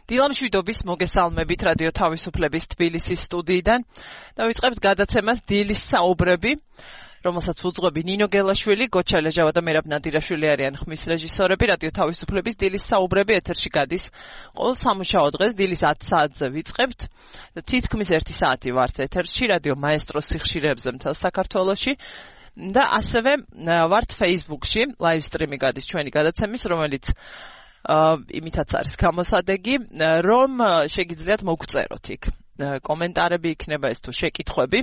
დილამშვიდობის მოგესალმებით რადიო თავისუფლების თბილისის სტუდიიდან. დავიწყებთ გადაცემას დილის საუბრები, რომელსაც უძღვები ნინო გელაშვილი, გოჩა ლეჟავა და მერაბ ნადირაშვილი არიან ხმის რეჟისორები. რადიო თავისუფლების დილის საუბრები ეთერში გადის ყოველ სამუშაო დღეს დილის 10 საათზე ვიწყებთ. თითქმის 1 საათი ვართ ეთერში რადიო მაესტროს სიხშირეებზე მთელ საქართველოში. და ასევე ვართ Facebook-ში, live stream-ი გადის ჩვენი გადაცემის, რომელიც იმითაც არის გამოსადეგი, რომ შეგიძლიათ მოგწეროთ იქ. კომენტარები იქნება ეს თუ შეკითხვები.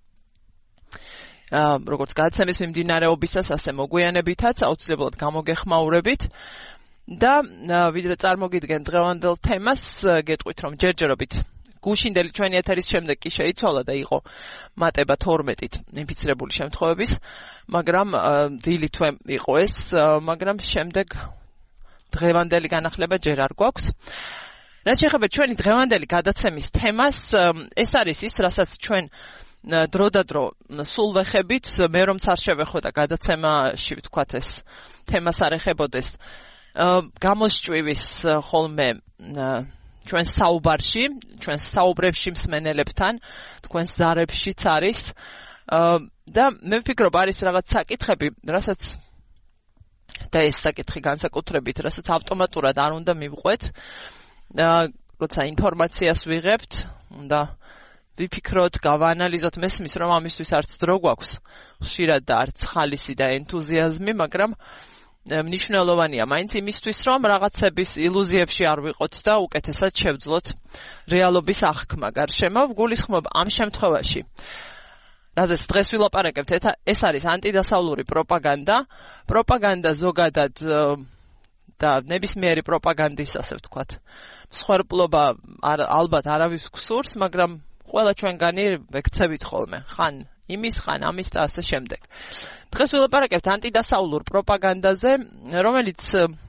როგორც გადაცემის მიმდინარეობისას, ასე მოგვიანებითაც აუცილებლად გამოგეხმაურებით. და ვიდრე წარმოგიდგენ დღევანდელ თემას, გეტყვით რომ ჯერჯერობით გუშინდელი ჩვენი ეთერის შემდეგ კი შეიცვალა და იყო მატება 12-ით ინფიცირებული შემთხვევების, მაგრამ დილი თვე იყო ეს, მაგრამ შემდეგ დღევანდელი განახლება ჯერ არ გვაქვს. რაც შეეხება ჩვენი დღევანდელი გადაცემის თემას, ეს არის ის, რასაც ჩვენ დროდადრო სულ ვეხებით, მე რომც არ შევეხო და გადაცემაში ვთქვათ ეს თემას არ ეხებოდეს, გამოსჭვივის ხოლმე ჩვენ საუბარში, ჩვენ საუბრებში მსმენელებთან, თქვენ ზარებშიც არის და მე ვფიქრობ არის რაღაც საკითხები, რასაც და ეს საკითხი განსაკუთრებით, რასაც ავტომატურად არ უნდა მივყვეთ, როცა ინფორმაციას ვიღებთ, უნდა ვიფიქროთ, გავაანალიზოთ, მესმის რომ ამისთვის არც დრო გვაქვს, ხშირად და არც ხალისი და ენთუზიაზმი, მაგრამ მნიშვნელოვანია მაინც იმისთვის, რომ რაღაცების ილუზიებში არ ვიყოთ და უკეთესად შევძლოთ რეალობის აღქმა გარშემო. ვგულისხმობ ამ შემთხვევაში, რაზეც დღეს ვილაპარაკებთ, ეს არის ანტიდასავლური პროპაგანდა. პროპაგანდა ზოგადად და ნებისმიერი პროპაგანდის, ასე ვთქვათ, მსხვერპლობა ალბათ არავის გსურს, მაგრამ ყველა ჩვენგანი ვექცევით ხოლმე, ხან იმის, ხან ამის და ასე შემდეგ. დღეს ვილაპარაკებთ ანტიდასავლურ პროპაგანდაზე, რომელიც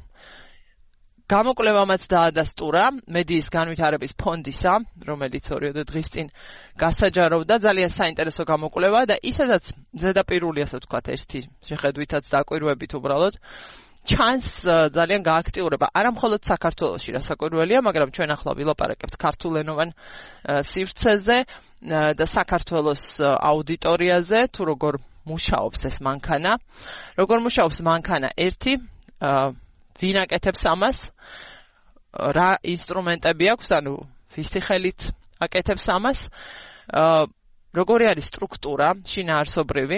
გამოკვლევამაც დაადასტურა მედიის განვითარების ფონდისა, რომელიც 2 დღის წინ გასაჯაროვდა, ძალიან საინტერესო გამოკვლევა და ისედაც ზედაპირული, ასე ვთქვათ, ერთი შეხედვითაც დაკვირვებით უბრალოდ ჩანს ძალიან გააქტიურება არა მხოლოდ საქართველოში, რასაკვირველია, მაგრამ ჩვენ ახლა ვილაპარაკებთ ქართულენოვან სივრცეზე და საქართველოს აუდიტორიაზე, თუ როგორ მუშაობს ეს მანქანა. როგორ მუშაობს მანქანა? ერთი, ვინ აკეთებს ამას? რა ინსტრუმენტები აქვს, ანუ ვისი ხელით აკეთებს ამას? როგორი არის სტრუქტურა, შინაარსობრივი?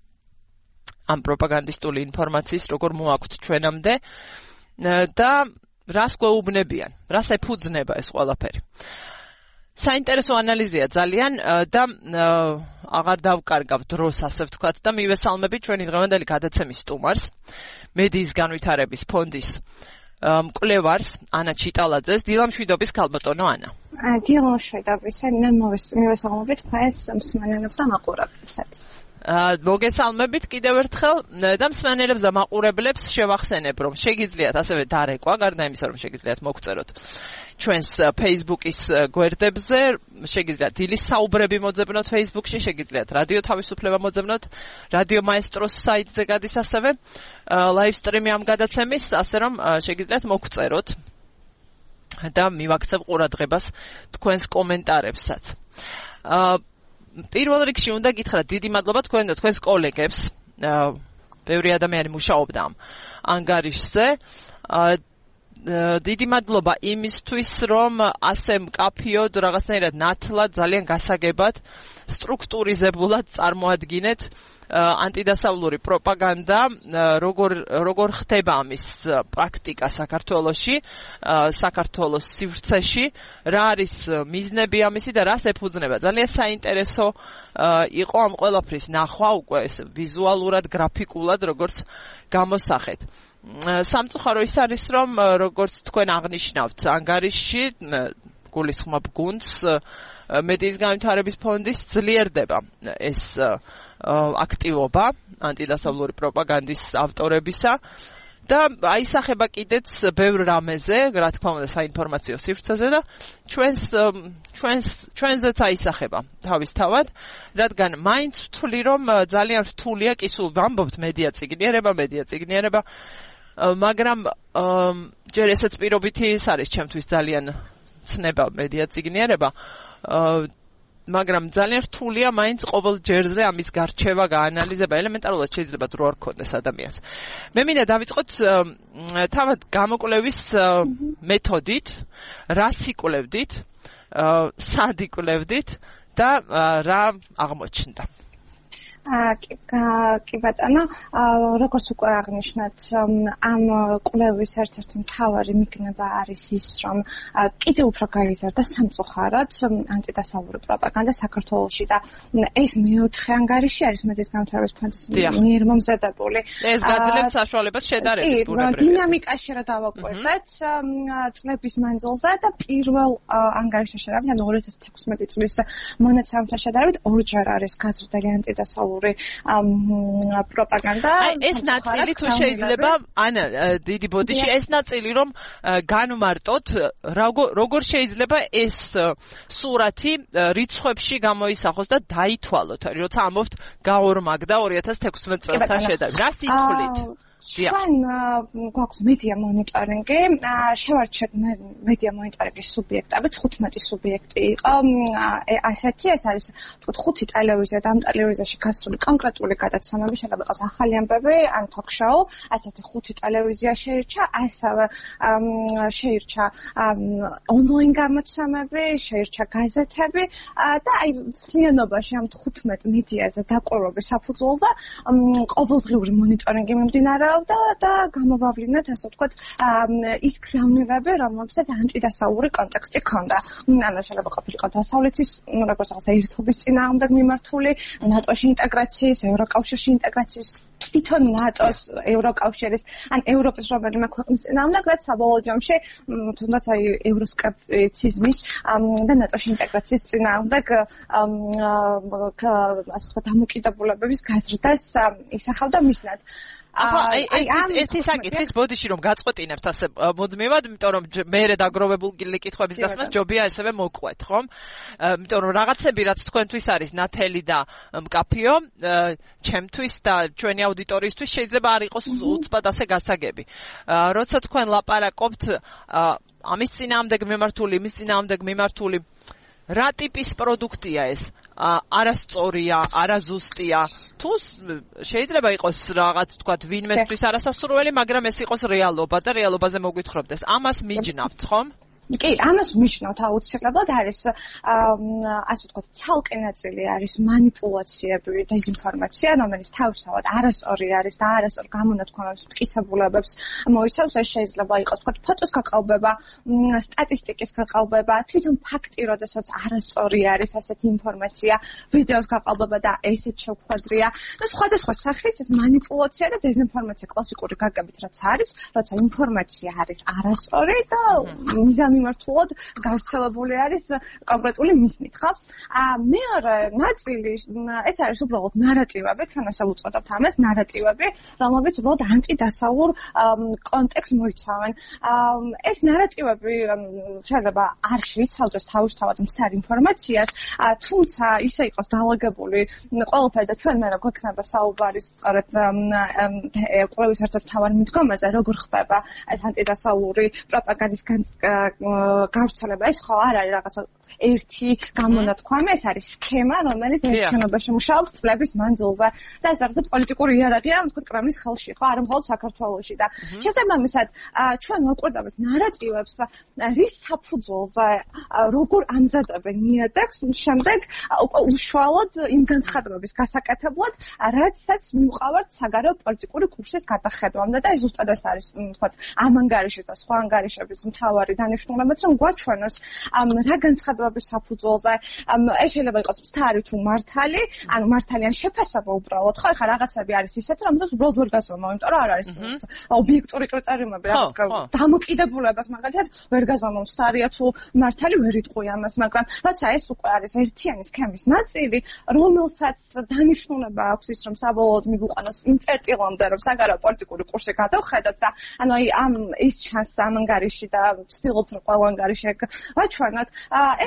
ამ პროპაგანდისტული ინფორმაციის როგორ მოაქვთ ჩვენამდე და რას გვეუბნებიან, რას ეფუძნება ეს ყველაფერი. საინტერესო ანალიზია ძალიან და აღარ დავკარგავ დროს, ასე ვთქვათ, და მივესალმებით ჩვენი დღევანდელი გადაცემის სტუმარს, მედიის განვითარების ფონდის მკვლევარს ანა ჩიტალაძეს. დილამშვიდობის ქალბატონო ანა. დილამშვიდობის, მივესალმებით თქვენს მსმენელებს და მაყურებლებსაც. მოგესალმებით კიდევ ერთხელ და მსმენელებს და მაყურებლებს შევახსენებ, რომ შეგიძლიათ ასევე დარეკვა, გარდა იმისა, რომ შეგიძლიათ მოგწეროთ ჩვენს Facebook-ის გვერდებზე, შეგიძლიათ დილის საუბრები მოძებნოთ Facebook-ში, შეგიძლიათ რადიო თავისუფლება მოძებნოთ, რადიო მაესტროს საიტზე გადის ასევე live stream-ი ამ გადაცემის, ასე რომ შეგიძლიათ მოგწეროთ და მივაქცევ ყურადღებას თქვენს კომენტარებსაც. პირველ რიგში უნდა გითხრათ დიდი მადლობა თქვენ და თქვენს კოლეგებს. ბევრი ადამიანი მუშაობდა ამ ანგარიშზე. დიდი მადლობა იმისთვის, რომ ასე მკაფიოდ, რაღაცნაირად ნათლად, ძალიან გასაგებად, სტრუქტურიზებულად წარმოადგინეთ ანტიდასავლური პროპაგანდა, როგორ ხდება ამის პრაქტიკა საქართველოში, საქართველოს სივრცეში, რა არის მიზნები ამისი და რას ეფუძნება. ძალიან საინტერესო იყო ამ ყველაფრის ნახვა უკვე ვიზუალურად, გრაფიკულად, როგორც გამოსახეთ. სამწუხარო ის არის, რომ როგორც თქვენ აღნიშნავთ, ანგარიშში გულისხმობ გუნდს მედიის განვითარების ფონდის ძლიერდება ეს აქტივობა ანტიდასავლური პროპაგანდის ავტორებისა და აისახება კიდეც ბევრ რამეზე, რა თქმა უნდა, საინფორმაციო სივრცეზე და ჩვენზეც აისახება თავისთავად, რადგან მაინც ვთვლი, რომ ძალიან რთულია კი სულ ვამბობთ მედია წიგნიერება, მაგრამ ჯერ ესეც პირობითი ის არის ჩემთვის ძალიან ცნება მედია წიგნიერება მაგრამ ძალიან რთულია მაინც ყოველ ჯერზე ამის გარჩევა გაანალიზება ელემენტარულად შეიძლება დრო არ ქონდეს ადამიანს მე მინდა დავიწყოთ თავად გამოკვლევის მეთოდით რას იკვლევდით სად იკვლევდით და რა აღმოჩნდა კი ბატონო, როგორც უკვე აღნიშნეთ, ამ კვლევის ერთ-ერთი მთავარი მიგნება არის ის, რომ კიდევ უფრო გაიზარდა სამწუხაროდ ანტიდასავლური პროპაგანდა საქართველოში და ეს მეოთხე ანგარიში არის მედიის განვითარების ფონდის მიერ მომზადებული. ეს გაძლევს საშუალებას შედარების ბუნებრივად. დინამიკაში რა დავაკვირდეთ წლების მანძილზე და პირველ ანგარიშთან შედარებით, ანუ 2016 წლის მონაცემთან შედარებით ორჯერ არის გაზრდილი ანტიდასავლური პროპაგანდა. ეს ნაწილი თუ შეიძლება, ანა, დიდი ბოდიში, ეს ნაწილი რომ განვმარტოთ, როგორ შეიძლება ეს სურათი რიცხვებში გამოისახოს და დაითვალოთ, როცა ამბობთ გაორმაგდა 2016 წელთან შედარებით. რას ითვლით? ჩვენ გვაქვს მედია მონიტორინგი, შევარჩიეთ მედია მონიტორინგის სუბიექტები, 15 სუბიექტი იყო. ასეთი ეს არის თქო 5 ტელევიზია და ამ ტელევიზიაში გასული კონკრეტული გადაცემები, შეიძლება იყოს ახალი ამბები, ან თოქ-შოუ, ასეთი 5 ტელევიზია შეირჩა, ასევე შეირჩა ონლაინ გამოცემები, შეირჩა გაზეთები და აი მთლიანობაში ამ 15 მედიაზე დაკვირვების საფუძველზე ყოველდღიური მონიტორინგი მიმდინარეობს და გამოვავლინეთ ასე ვთქვათ ის გზავნილები, რომლებსაც ანტიდასავლური კონტექსტი ჰქონდა. ანუ შეიძლება ყოფილიყო დასავლეთის, როგორც აღსა ერთობის წინააღმდეგ მიმართული, ნატოში ინტეგრაციის, ევროკავშირში ინტეგრაციის, თვითონ ნატოს, ევროკავშირის, ან ევროპის რომელიმე ქვეყნის წინააღმდეგ, რაც საბოლოო ჯამში თუნდაც აი ევროსკეპტიციზმის და ნატოში ინტეგრაციის წინააღმდეგ ასე ვთქვათ დამოკიდებულებების გაზრდას ისახავდა მისნად. ერთი საკითხით ბოდიში რომ გაწყვეტინებთ ასე მუდმივად, იმიტომ რომ მეერე დაგროვებული კითხვების დასმას ჯობია ესევე მოყვეთ, ხომ? იმიტომ რომ რაღაცები რაც თქვენთვის არის ნათელი და მკაფიო, ჩემთვის და ჩვენი აუდიტორიისთვის შეიძლება არ იყოს უცბად ასე გასაგები. როცა თქვენ ლაპარაკობთ ამის წინააღმდეგ მიმართული, იმის წინააღმდეგ მიმართული რა ტიპის პროდუქტია ეს? არასწორია, არაზუსტია. თუ შეიძლება იყოს რაღაც თქვათ ვინმესთვის არასასურველი, მაგრამ ეს იყოს რეალობა და რეალობაზე მოგვითხრობდეს. ამას მიჯნავთ, ხომ? კი, ამას მიჯნავთ აუცილებლად არის ასე ვთქვათ, ცალკე ნაწილი არის манипуляციები, დეзинფორმაცია, რომელიც თავისთავად არასწორი არის და არასწორ გამონათქვამებს, მტკიცებულებებს მოიცავს. ეს შეიძლება იყოს ვთქვათ, ფოტოს გაყალბება, სტატისტიკის გაყალბება, თვითონ ფაქტი, როდესაც არასწორი არის ასეთი ინფორმაცია, ვიდეოს გაყალბება და ესეც შევხვედრია. და სხვადასხვა სახის ეს манипуляცია და დეзинფორმაცია კლასიკური გაგებით რაც არის, როცა ინფორმაცია არის არასწორი და მიმართულად გავრცელებული არის კონკრეტული მიზნით, ხო? მეორე ნაწილი ეს არის უბრალოდ ნარატივები, თან ასე ვუწოდებთ ამას, ნარატივები, რომლებიც უბრალოდ ანტიდასავლურ კონტექსტს მოიცავენ. ეს ნარატივები შეიძლება არ შეიცავდეს თავისთავად მცდარ ინფორმაციას, თუმცა ისე იყოს დაალაგებული ყველაფერი და ჩვენ მე რა გვექნება საუბარი სწორედ კვლევის ერთ-ერთ მთავარ მიდგომაზე, როგორ ხდება ეს ანტიდასავლური პროპაგანდის გავრცელება. ეს ხო არ არის რაღაცა ერთი გამონათქვამი, ეს არის სქემა, რომელიც ერთიანობაში მუშაობს წლების მანძილზე და ეს რაღაცა პოლიტიკური იარაღია, თქო, კრემლის ხელში, ხო, არა მხოლოდ საქართველოში და შესაბამისად ჩვენ ვაკვირდებით ნარატივებს, რის საფუძველზე როგორ ამზადებენ ნიადაგს, შემდეგ უშუალოდ იმ განცხადებების გასაკეთებლად, რაცაც მიუყავართ საგარეო პოლიტიკური კურსის გადახედვამდე და ზუსტად ეს არის, თქო, ამ ანგარიშის და სხვა ანგარიშების მთავარი დანიშნულებაც, რომ გვაჩვენოს რა განცხადებების საფუძველზე ეს შეიძლება იყოს მცდარი თუ მართალი, ანუ მართალი ან შეფასება უბრალოდ, ხო, ეხლა რაღაცები არის ისეთ, რომელსაც უბრალოდ ვერ გაზომავ, იმიტომ რომ არ არის ობიექტური კრიტერიუმები, რაღაც დამოკიდებულებას მაგალითად ვერ გაზომავ, მცდარია თუ მართალი ვერ იტყვი ამას, მაგრამ როცა ეს უკვე არის ერთიანი სქემის ნაწილი, რომელსაც დანიშნულება აქვს ის, რომ საბოლოოდ მიგვიყვანოს იმ წერტილამდე, რომ საგარეო პოლიტიკური კურსი გადავხედოთ და ანუ აი ამ ის ჩანს ამ ანგარიში და ვცდილობთ რომ ყველა ანგარიში ვაჩვენოთ.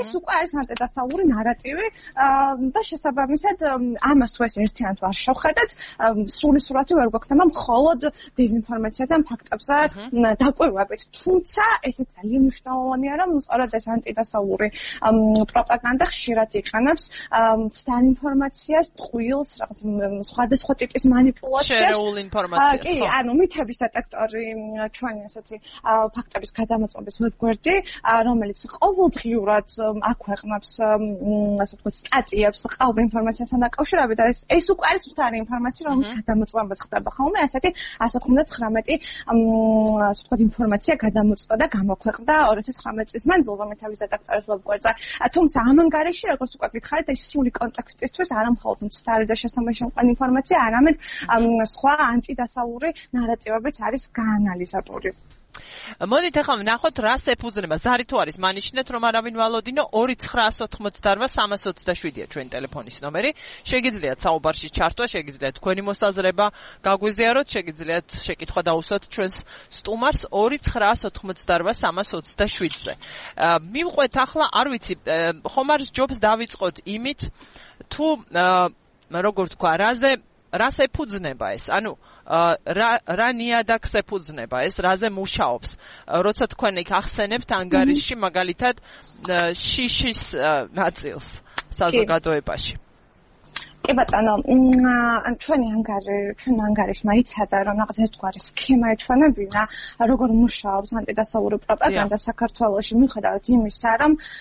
ეს უკვე არის ანტიდასავლური ნარატივი და შესაბამისად ამას თუ ეს ერთიანად არ შევხედეთ, სრული სურათი ვერ გვაქვს და მხოლოდ დეзინფორმაციაზე ან ფაქტებზე დაკვირვებით. თუმცა ესეც ძალიან მნიშვნელოვანია, რომ სწორედ ეს ანტიდასავლური პროპაგანდა ხშირად იყენებს მცდარ ინფორმაციას, ტყუილს, რაღაც სხვადასხვა ტიპის манипуляციას. შერეულ ინფორმაციას. კი, ანუ მითების დეტექტორი ჩვენი ასეთი ფაქტების გადამოწმების ვებგვერდი, რომელიც ყოველდღიურად აქვეყნებს ასე ვთქვათ სტატიებს ყალბ ინფორმაციასთან დაკავშირებით და ეს უკვე არის მცდარი ინფორმაცია, რომლის გადამოწმებაც ხდება ხოლმე, ასეთი 199 ასე ვთქვათ ინფორმაცია გადამოწმდა და გამოქვეყნდა 2019 წლის მანძილზე მითების დეტექტორის ვებგვერდზე. თუმცა ამ ანგარიში, როგორც უკვე გითხარით, ეს სრული კონტექსტისთვის არა მხოლოდ მცდარი და შესაბამისად ინფორმაცია, არამედ სხვა ანტიდასავლური ნარატივებიც არის გაანალიზებული. მოდით ახლა ვნახოთ რას ეფუძნება. ზარი თუ არის მანიშნეთ რომ არავინ ვალოდინო 2988-327-ია ჩვენი ტელეფონის ნომერი. შეგიძლიათ საუბარში ჩართვა, შეგიძლიათ თქვენი მოსაზრება გაგვიზიაროთ, შეგიძლიათ შეკითხვა დაუსვათ ჩვენს სტუმარს 2988-327-ზე. მივყვეთ ახლა, არ ვიცი, ხომ არ ჯობს დავიწყოთ იმით თუ როგორ თქვა, რას ეფუძნება ეს? ანუ რა ნიადაგს ეფუძნება ეს, რაზე მუშაობს? როცა თქვენ იქ ახსენებთ ანგარიშში მაგალითად შიშის ნაწილს საზოგადოებაში. კი ბატონო, ჩვენ ანგარიშმა იცადა, რომ რაღაც ერთგვარი სქემა ეჩვენებინა, როგორ მუშაობს ანტიდასავლური პროპაგანდა საქართველოში, მიუხედავად იმისა,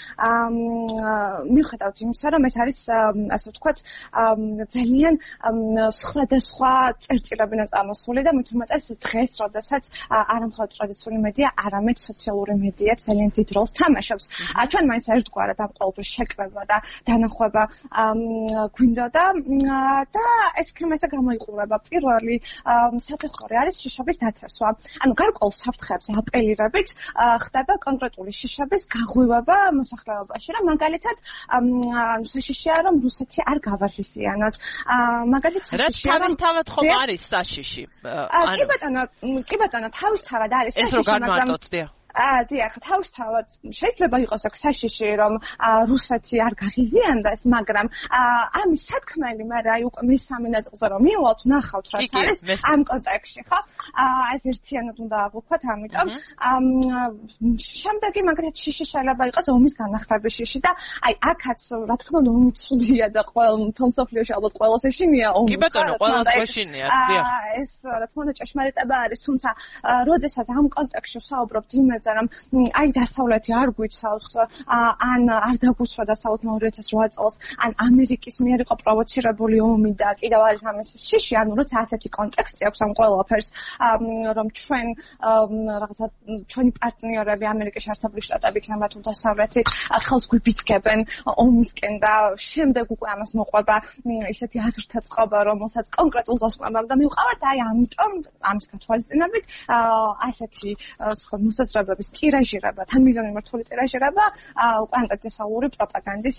რომ ეს არის ასე ვთქვათ, ძალიან სხვადასხვა წერტილებიდან წამოსული და მით უმეტეს დღეს, როდესაც არა მხოლოდ ტრადიციული მედია, არამედ სოციალური მედია ძალიან დიდ როლს თამაშობს. ჩვენ მაინც ერთგვარად ამ ყოველთვის შეკრება და დანახვება გვინდოდა და ეს სქემა ესე გამოიყურება. პირველი საფეხური არის შიშების დათესვა. ანუ გარკვეულ საფრთხეებს აპელირებით ხდება კონკრეტული შიშების გაღვივება მოსახლეობაში, რომ მაგალითად საშიშია, რომ რუსეთი არ გავარხიზიანოთ. მაგალითად საშიშია, რომ თავად ხომ არის საშიში. კი ბატონო, თავისთავად არის საშიში, ეს რო განმარტოთ, დიახ. დიახ, თავისთავად შეიძლება იყოს აქ საშიში, რომ რუსეთი არ გაღიზიანდეს, მაგრამ ამის სათქმელი, მაგრამ აი უკვე მესამე ნაწილზე რომ მივალთ, ნახავთ რაც არის ამ კონტექსტში, ხო? ეს ერთიანად უნდა აღვქვათ, ამიტომ შემდეგი მაგალითად შიში შეიძლება იყოს ომის განახლების შიში და აი აქაც რა თქმა უნდა ომი ცუდია და მთელ მსოფლიოში ალბათ ყველას ეშინია ომი. კი ბატონო, ყველას ეშინია, დიახ. ეს რა თქმა უნდა ჭეშმარიტება არის, თუმცა როდესაც ამ კონტექსტში ვსაუბრობთ იმაზე, რომ აი დასავლეთი არ გვიცავს, ან არ დაგუცვა დასავლეთმა 2008 წელს, ან ამერიკის მიერ იყო პროვოცირებული ომი და კიდევ არის ამის შიში, ანუ როცა ასეთი კონტექსტი აქვს ამ ყველაფერს, რომ რაღაცა ჩვენი პარტნიორები ამერიკის შეერთებული შტატები იქნება თუ დასავლეთი ხელს გვიბიძგებენ ომისკენ და შემდეგ უკვე ამას მოყვება ისეთი აზრთა წყობა, რომელსაც კონკრეტულ დასკვნებამდე მივყავართ, აი ამიტომ ამის გათვალისწინებით ასეთი სხვა მოსაზრებების ტირაჟირება, თან მიზანმიმართული ტირაჟირება უკვე ანტიდასავლური პროპაგანდის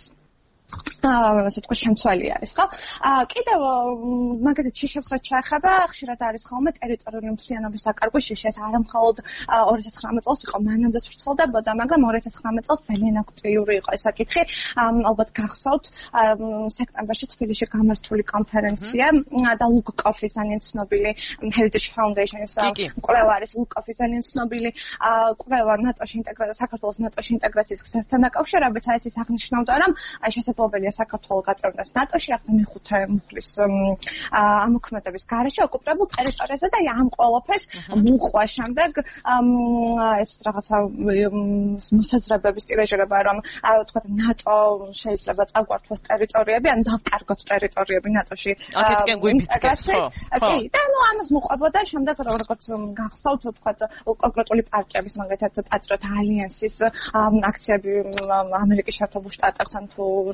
ასე თქვა შემცველი არის, ხო? კიდევ მაგალითად შიშებს რაც შეეხება, ხშირად არის ხოლმე ტერიტორიული მთლიანობის დაკარგვის შიში, ეს არა მხოლოდ 2019 წელს იყო, მანამდეც ვრცელდებოდა, მაგრამ 2019 წელს ძალიან აქტიური იყო ეს საკითხი. ალბათ გახსოვთ, სექტემბერში თბილისში გამართული კონფერენცია და ლუკკოფის ძალიან ცნობილი Heritage Foundation-ის კვლევა არის, ლუკკოფის ძალიან ცნობილი კვლევა ნატოში ინტეგრაცია, საქართველოს ნატოში ინტეგრაციის გზასთან დაკავშირებით, საერთოდ ის აღნიშნავდა, რომ შესაძლებელია საქართველოს გაწევრებას ნატოში, ახლა მეხუთე მუხლის ამოქმედების გარეშე ოკუპირებულ ტერიტორიაზე და ამ ყველაფერს მოყვა შემდეგ ეს რაღაცა მოსაზრებების ტირაჟირება, რომ თქვა ნატო შეიძლება წაგვართვას ტერიტორიები, ან დავკარგოთ ტერიტორიები ნატოში. აქეთკენ გვიბიძგებს, ხო? კი, და ნუ ამას მოყვებოდა შემდეგ როგორც გახსოვთ, თქვა კონკრეტული პარტიების, მაგალითად პატრიოტ ალიანსის აქციები ამერიკის შეერთებულ შტატებთან თუ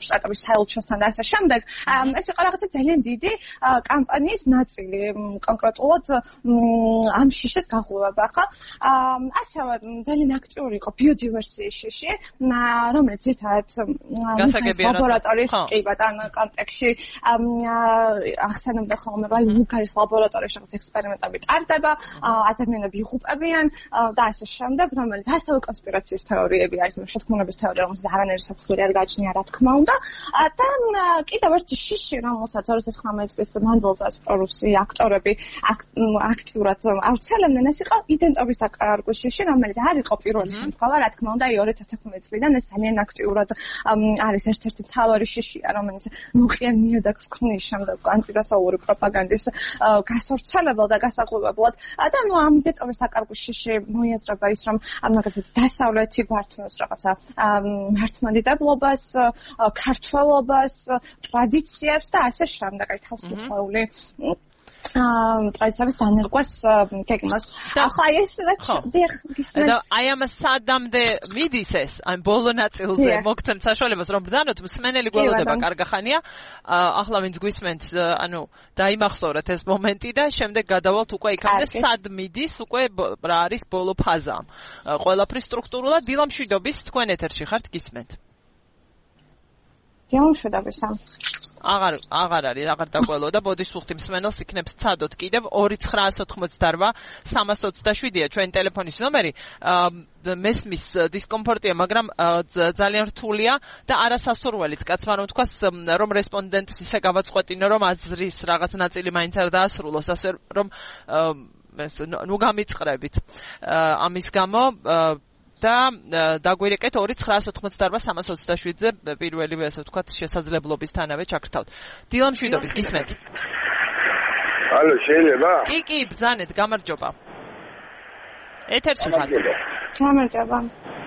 შტატების საელჩოსთან და ასე შემდეგ. ეს იყო რაღაცა ძალიან დიდი კამპანიის ნაწილი, კონკრეტულად ამ შიშის გაღვივება, ხო? ასევე ძალიან აქტიური იყო ბიოდივერსიის შიში, რომელიც ერთად ლაბორატორიის კი ბატონო კონტექსტში ახსენებდა ხოლმე, რომ ლუკარის ლაბორატორიაში რაღაც ექსპერიმენტები ტარდება, ადამიანები იღუპებიან და ასე შემდეგ, რომელიც ასევე კონსპირაციის თეორიები არის, შეთქმულების თეორია, რომელსაც არანაირი საფუძველი არ გააჩნია, რა თქმა უნდა. და კიდევ ერთი შიში, რომელსაც 2019 წლის მანძილზე პრორუსი აქტორები აქტიურად ავრცელებდნენ, ეს იყო იდენტობის დაკარგვის შიში, რომელიც არ იყო პირველი შემთხვევა, რა თქმა უნდა, 2011 წლიდან ეს ძალიან აქტიურად არის ერთ-ერთი მთავარი შიშია, რომელიც ნუკლეარ ნიადაგს ქმნის შემდეგ ანტიდასავლური პროპაგანდის გასავრცელებელ და გასაღვივებლად. და ამ იდენტობის დაკარგვის შიში მოიაზრება ის, რომ მაგალითად დასავლეთი გვართმევს რაღაცა მართლმადიდებლობას, ქართველობას, ტრადიციებს და ასე შემდეგ, აი თავისუფლებული ტრადიციების დანერგვას გეგმავს. ახლა ეს და აი ამ სადამდე მიდის ეს, აი ბოლო ნაწილზე მოგცემთ საშუალებას, რომ ბრძანოთ, მსმენელი გველოდება კარგახანია. ახლა ვინც გვისმენთ, ანუ დაიმახსოვრეთ ეს მომენტი და შემდეგ გადავალთ უკვე იქამდე სად მიდის, უკვე რა არის ბოლო ფაზა. ყველაფრის სტრუქტურულად დილამ შვიდობის თქვენ ეთერში ხართ, გისმენთ. დილამ შვიდობის. აღარ არის, აღარ დაგველო და ბოდის უხთი მსმენელს იქნებს ცადოთ კიდევ 2988 327-ია ჩვენი ტელეფონის ნომერი. მესმის დისკომფორტია, მაგრამ ძალიან რთულია და არასასურველიც. კაცმა რომ თქვას, რომ რესპონდენტს ისე გავაწყვეტინო, რომ აზრის რაღაც ნაწილი მაინც არ დაასრულოს, ასე რომ ნუ გამიწყრებით ამის გამო და დაგვირეკეთ 2988-327-ზე პირველი ასე ვთქვათ შესაძლებლობისთანავე ჩაგრთავთ. დილამ შვიდობის გისმენთ. ალო, შეიძლება? კი, ბრძანეთ, გამარჯობა. ეთერში ხართ. გამარჯობა.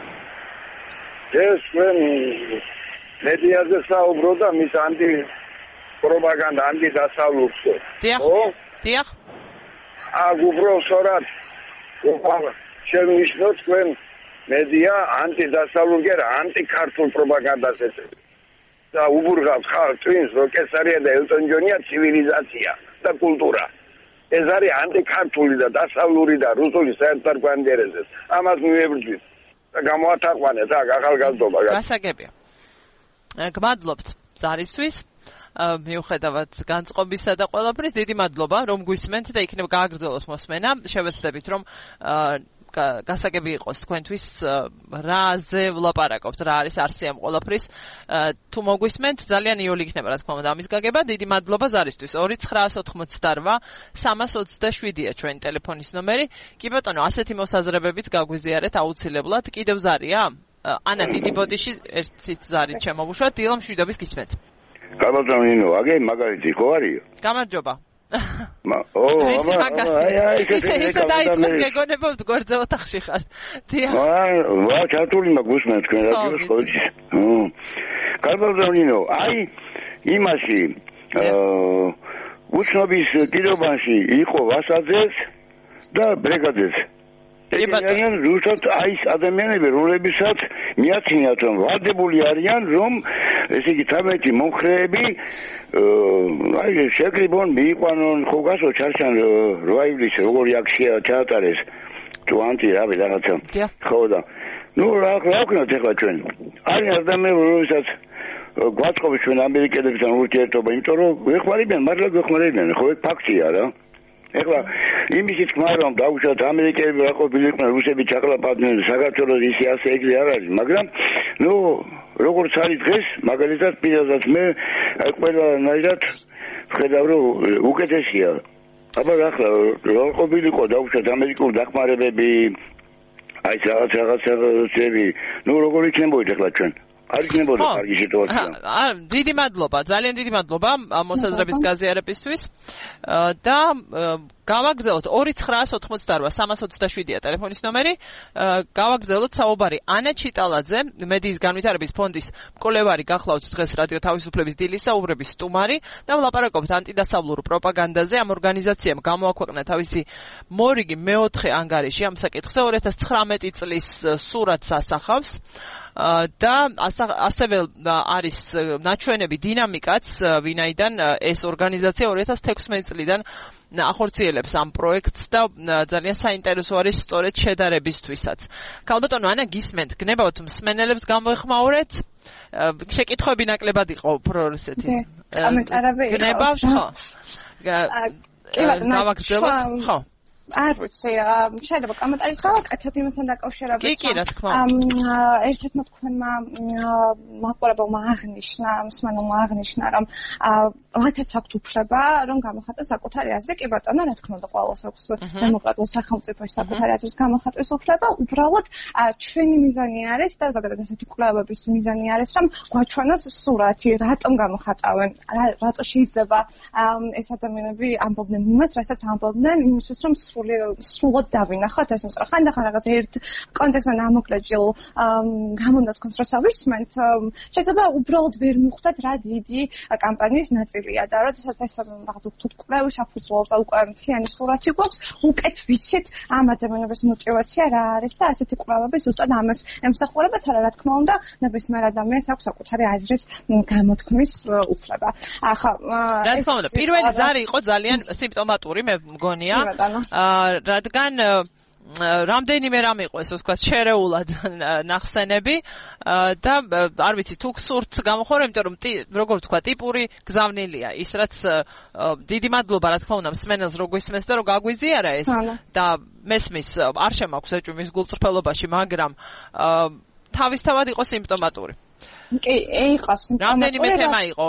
ეს მედიაზე საუბრო და მის ანტი-პროპაგანდა, ანტიდასავლურსო. დიახ. უბრალოდ სწორად შევნიშნოთ თქვენ მედია ანტიდასავლურ, ანტიქართულ პროპაგანდას ეწევს. და უბურღავს ხალხ twins, რომ კესარია და ელტონ ჯონია ცივილიზაცია და კულტურა. ეს არის ანტიქართული და დასავლური და რუსული საერთო ინტერესებს. ამას მივებრძვით და გამოათაყვანეთ აქ ახალგაზრდობა. გასაგებია. გმადლობთ ზარისთვის. მიუხედავად განწყობისა და ყველაფრის, დიდი მადლობა, რომ გვისმენთ და იქნებ გააგრძელოს მოსმენა. შევეცდებით, რომ გასაგები იყოს თქვენთვის რაზე ვლაპარაკობთ, რა არის არსი ამ ყველაფრის. თუ მოგვისმენთ, ძალიან იოლი იქნება, რა თქმა უნდა, ამის გაგება. დიდი მადლობა ზარისთვის. 2988-327-ია ჩვენი ტელეფონის ნომერი. კი ბატონო, ასეთი მოსაზრებებით გაგვიზიარეთ აუცილებლად. კიდევ ზარია? ანა, დიდი ბოდიში ერთით ზარით შემოვუშვათ. დილამ შვიდობის გისმენთ. გამარჯობა, აგე მაგალითი ხო არის? გამარჯობა. ისე დაიწყეთ გეგონებობთ გვერდზე ოთახში ხარ. დიახ. ჩართული მაგუსმენთ თქვენ რადიოს ხოლმე. გამარჯობა, აი იმაში უცნობის კიდობაში იყო ვასაძეს და ბრიგადეს. ეგენ რუსოთ აი ადამიანები, რომლებსაც მიაცინათ, რომ ვადებული არიან, რომ ესე იგი 13 მომხრეები აი შეკრიბონ, მიიყვანონ, ხო გასო ჩარჩან 8 ივლისს როგორი აქცია ჩაატარეს თუ ანტი რავი რაღაცა. ხო და ნუ რა ვქნათ ახლა ჩვენ. აი ადამიანები, რომელსაც გვაწყობს ჩვენ ამერიკელებთან ურთიერთობა, იმიტომ რომ გვეხმარებიან, მართლა გვეხმარებიან, ხო ეს ფაქტია რა. ეხლა იმისი თქმა რომ დაუშვათ ამერიკელები რა ყოფილიყვნენ, რუსები ჩაყლაპავდნენ, საქართველოს ისე ასე ეგრე არ არის, მაგრამ ნუ როგორც არის დღეს, მაგალითად პირადად მე ყველანაირად ვხედავ რომ უკეთესია. აბა ახლა რა ყოფილიყო დაუშვათ ამერიკული დახმარებები, აი რაღაცები, ნუ როგორ იქნებოდა ახლა ჩვენ? არ იქნებოდა კარგი სიტუაცია. დიდი მადლობა, ძალიან დიდი მადლობა მოსაზრების გაზიარებისთვის და გავაგრძელოთ 2988-327-ია ტელეფონის ნომერი. გავაგრძელოთ საუბარი ანა ჩიტალაძე, მედიის განვითარების ფონდის მკვლევარი გახლავთ დღეს რადიო თავისუფლების დილის საუბრების სტუმარი და ვლაპარაკობთ ანტიდასავლურ პროპაგანდაზე. ამ ორგანიზაციამ გამოაქვეყნა თავისი მორიგი მეოთხე ანგარიში ამ საკითხზე 2019 წლის სურათს ასახავს. და ასევე არის ნაჩვენები დინამიკაც, ვინაიდან ეს ორგანიზაცია 2016 წლიდან ახორციელებს ამ პროექტს და ძალიან საინტერესო არის სწორედ შედარებისთვისაც. ქალბატონო ანა, გისმენთ, გნებავთ მსმენელებს გამოეხმაურეთ? შეკითხვები ნაკლებად იყო უფრო ესეთი. კომენტარები იყო. გნებავთ, ხო? დავაგრძელოთ, ხო? არ ვიცი, შეიძლება კომენტარის გავაკეთოთ იმასთან დაკავშირებით. კი, რა თქმა უნდა. ერთ-ერთმა თქვენმა მაყურებელმა აღნიშნა, მსმენელმა აღნიშნა, რომ რათაც აქვთ უფლება, რომ გამოხატოს საკუთარი აზრი, კი ბატონო, რა თქმა უნდა, ყველას აქვს დემოკრატიულ სახელმწიფოში საკუთარი აზრის გამოხატვის უფლება, უბრალოდ ჩვენი მიზანი არის და ზოგადად ესეთი კვლევების მიზანი არის, რომ გვაჩვენოს სურათი, რატომ გამოხატავენ, რატო შეიძლება ეს ადამიანები ამბობდნენ იმას, რასაც ამბობდნენ, იმისთვის, რომ სრულად დავინახოთ ეს მოსწრა. ხანდახან რაღაც ერთ კონტექსტთან ამოკლეჯილ გამონათქვამს, როცა ვისმენთ, შეიძლება უბრალოდ ვერ მიხვდეთ რა დიდი კამპანიის ნაწილია და როდესაც ეს რაღაც თუთ კვლევის საფუძველზე უკვე მთლიანი სურათი გვაქვს, უკეთ ვიცით ამ ადამიანების мотиваცია რა არის და ასეთი კვლევები ზუსტად ამას ემსახურება, თორე რა თქმა უნდა, ნებისმიერ ადამიანს აქვს საკუთარი აზრის გამოთქმის უფლება. ახლა რა თქმა უნდა, პირველი ზარი იყო ძალიან სიმპტომატური, მე მგონია. რადგან რამდენიმე რამ იყო ესე ვთქვათ შერეულად ნახსენები და არ ვიცი თუ გსურთ გამოხორე, იმიტომ რომ როგორ ვთქვა ტიპური გზავნილია ის რაც დიდი მადლობა რა თქმა უნდა მსმენელს რო გვისმენს და რო გაგვიზიარა ეს და მესმის არ შემაქვს ეჭვი მის გულწრფელობაში, მაგრამ თავისთავად იყო სიმპტომატური. კი, იყო სიმპტომატური. რამდენიმე თემა იყო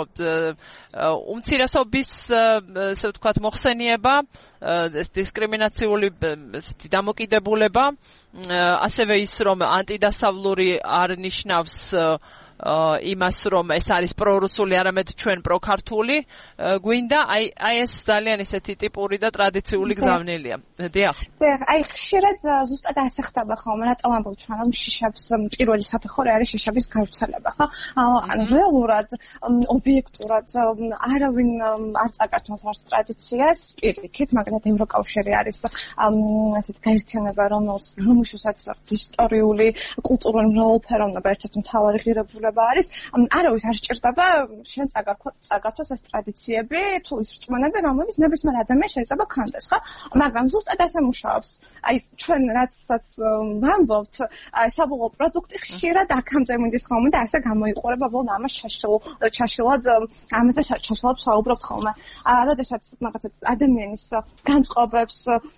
უმცირესობის ესე ვთქვათ მოხსენება, ეს დისკრიმინაციული დამოკიდებულება, ასევე ის რომ ანტიდასავლური არ ნიშნავს იმას რომ ეს არის პრორუსული, არამედ ჩვენ პროქართული გვინდა, აი ეს ძალიან ისეთი ტიპური და ტრადიციული გზავნილია. დიახ. აი ხშირად ზუსტად ასე ხდება ხოლმე, რატომ ამბობთ რომ შიშაბს პირველი საფეხური არის შიშაბის გავრცელება, ხო? ანუ რეალურად ობიექტურად არავინ არ წაკართავს არც ტრადიციას პირიქით, მაგრამ ევროკავშირი არის ასეთ გაერთიანება, რომელშიც ისტორიული, კულტურული მრავალფეროვნება ერთ-ერთი მთავარი ღირებულება არის. არავის არ სჭირდება შენ წაგართოს ეს ტრადიციები, თუ ის რწმენები, რომელიც ნებისმიერ ადამიანს შეიძლება ქონდეს, ხო? მაგრამ ზუსტად ასე მუშაობს. აი ჩვენ რაცაც ვამბობთ, საბოლოო პროდუქტი ხშირად აქამდე მიდის ხოლმე და ასე გამოიყურება, ბოლო ამას ჩაშილად ამაზე ჩაშილად საუბრობთ ხოლმე. როდესაც მაგასაც ადამიანის განწყობებს,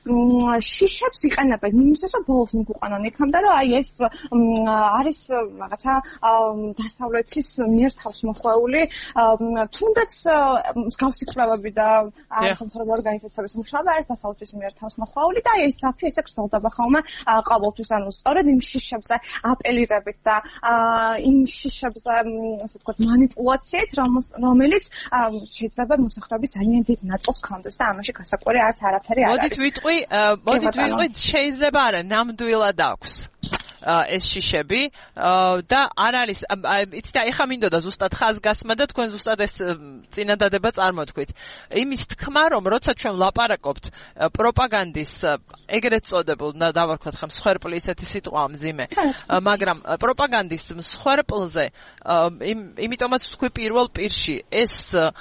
შიშებს იყენებენ იმისთვის, რომ ბოლოს მიგვიყვანონ იქამდე, რომ აი ეს არის რაღაცა დასავლეთის მიერ თავსმოხვეული, თუნდაც მსგავსი კვლევები და სახელმწიფო ორგანიზაციების მუშაობა არის დასავლეთის მიერ თავსმოხვეული და ეს საფი ესე გრძელდება ხოლმე ყოველთვის, ანუ სწორედ იმ შიშებზე აპელირებით და იმ შიშებზე ასე ვთქვათ მანიპულაციით, რომელიც შეიძლება მოსახლეობის ძალიან დიდ ნაწილს ჰქონდეს და ამაში გასაკვირი არც არაფერი არ არის. მოდით ვიტყვი, შეიძლება არა ნამდვილად აქვს ეს შიშები და არ არის იცით ეხა მინდოდა ზუსტად ხაზგასმა და თქვენ ზუსტად ეს წინადადება წარმოთქვით. იმის თქმა რომ როცა ჩვენ ვლაპარაკობთ პროპაგანდის ეგრეთ წოდებულ დავარქვათ ხა მსხვერპლი ისეთი სიტყვაა მძიმე, მაგრამ პროპაგანდის მსხვერპლზე იმიტომაც ვთქვი პირველ პირში ეს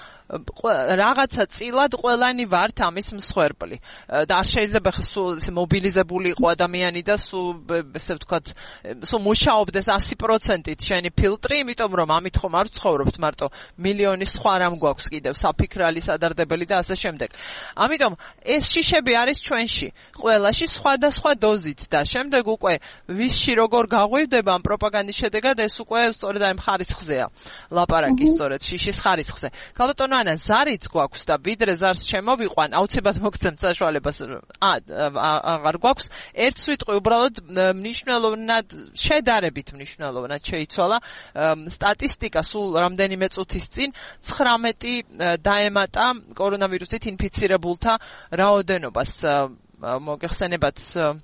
რაღაცა წილად ყველანი ვართ ამის მსხვერპლი და არ შეიძლება სულ მობილიზებული იყო ადამიანი და სულ ესე ვთქვათ სულ მუშაობდეს 100%-ით შენი ფილტრი, იმიტომ რომ ამით ხომ არ ცხოვრობთ მარტო მილიონი სხვა რამ გვაქვს კიდევ საფიქრალი, სადარდებელი და ასე შემდეგ. ამიტომ ეს შიშები არის ჩვენში ყველაში სხვადასხვა დოზით და შემდეგ უკვე ვისში როგორ გაღვივდება ამ პროპაგანდის შედეგად ეს უკვე სწორედ ამ ხარისხზეა ლაპარაკი, სწორედ შიშის ხარისხზე. ქალბატონო ანა, ზარიც გვაქვს და ვიდრე ზარს შემოვიყვან, აუცილებლად მოგცემთ საშუალებას. აღარ გვაქვს. ერთ სიტყვი უბრალოდ მნიშვნელოვნად, შედარებით მნიშვნელოვნად შეიცვალა სტატისტიკა სულ რამდენიმე წუთის წინ 19 დაემატა კორონავირუსით ინფიცირებულთა რაოდენობას. მოგეხსენებათ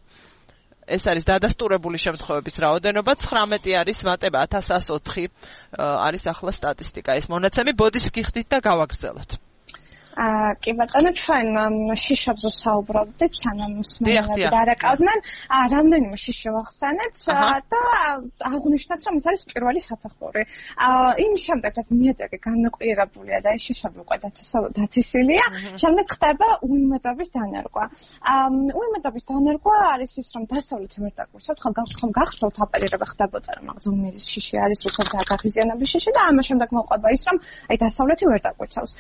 ეს არის დადასტურებული შემთხვევების რაოდენობა, 19 არის მატება 1104 არის ახლა სტატისტიკა. ეს მონაცემი ბოდის გიხდით და გავაგრძელოთ. კი ბატონო, ჩვენ შიშებზე საუბრობდით, სანამ მსმენელები დარაკავდნენ, რამდენიმე შიში ვახსენეთ და აღნიშნეთ, რომ ეს არის პირველი საფეხური. იმის შემდეგ, რაც მიედეგე განმეყრებულია და ეს შიშები უკვე დათესილია, შემდეგ ხდება უიმედობის დანერგვა. უიმედობის დანერგვა არის ის, რომ დასავლეთი ვერ დაგვიცავთ, ხომ გახსოვთ აპარირება ხდებოდა, რომ აღზომის შიში არის, რუსეთს გაღიზიანების შიში და ამის შემდეგ მოყვება ის, რომ აი დასავლეთი ვერ დაგვიცავს.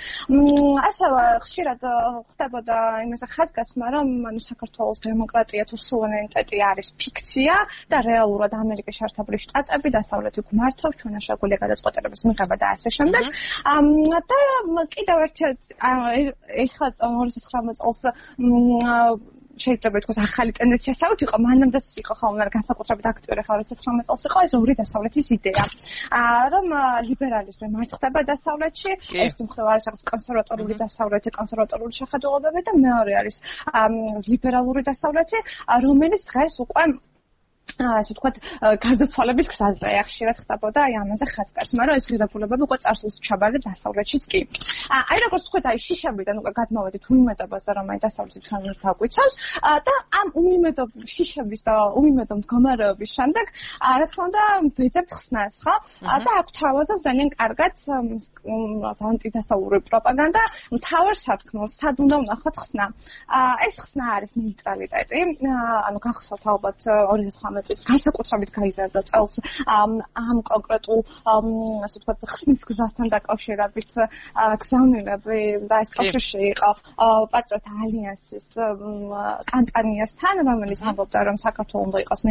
ხშირად ხდებოდა იმაზე ხაზგასმა, რომ საქართველოს დემოკრატია თუ სუვერენიტეტი არის ფიქცია და რეალურად ამერიკის შეერთებული შტატები დასავლეთი გვმართავს ჩვენაშაგველი გადაწყვეტილების მიღება და ასე შემდეგ. და კიდევ ერთ ეხლა 2019 წელს შეიძლება ითქვას ახალი ტენდენციასავით იყო, მანამდეც იყო ხოლმე განსაკუთრებით აქტიური 2019 წელს იყო ეს ორი დასავლეთის იდეა. რომ ლიბერალიზმი მარცხდება დასავლეთში, ერთი მხრივ არის რაღაც კონსერვატორული დასავლეთი, კონსერვატორული შეხედულებები და მეორე არის ლიბერალური დასავლეთი, რომელიც დღეს უკვე ასე ვთქვათ, გარდაცვალების გზაზეა. ხშირად ხდებოდა აი ამაზე ხაზგასმა, რომ ეს ღირებულებები უკვე წარსულს ჩაბარდა დასავლეთშიც კი. აი როგორც ვთქვით, აი შიშებიდან უკვე გადმოვედით უიმედობაზე, რომ აი დასავლეთი ჩვენ ვერ დაგვიცავს და ამ უიმედო შიშების და უიმედო მდგომარეობის შემდეგ, რა თქმა უნდა, ვეძებთ ხსნას, ხო? და აქ თავაზობ ძალიან კარგად ანტიდასავლური პროპაგანდა, მთავარ სათქმელს, სად უნდა ვნახოთ ხსნა. ეს ხსნა არის ნეიტრალიტეტი, ანუ გახსოვთ ალბათ 2019 განსაკუთრებით გაიზარდა წელს ამ კონკრეტულ ასე ვთქვათ ხსნის გზასთან დაკავშირებით გზავნილები და ეს კავშირში იყო პატრიოტთა ალიანსის კამპანიასთან, რომელიც ამბობდა, რომ საქართველოს უნდა იყოს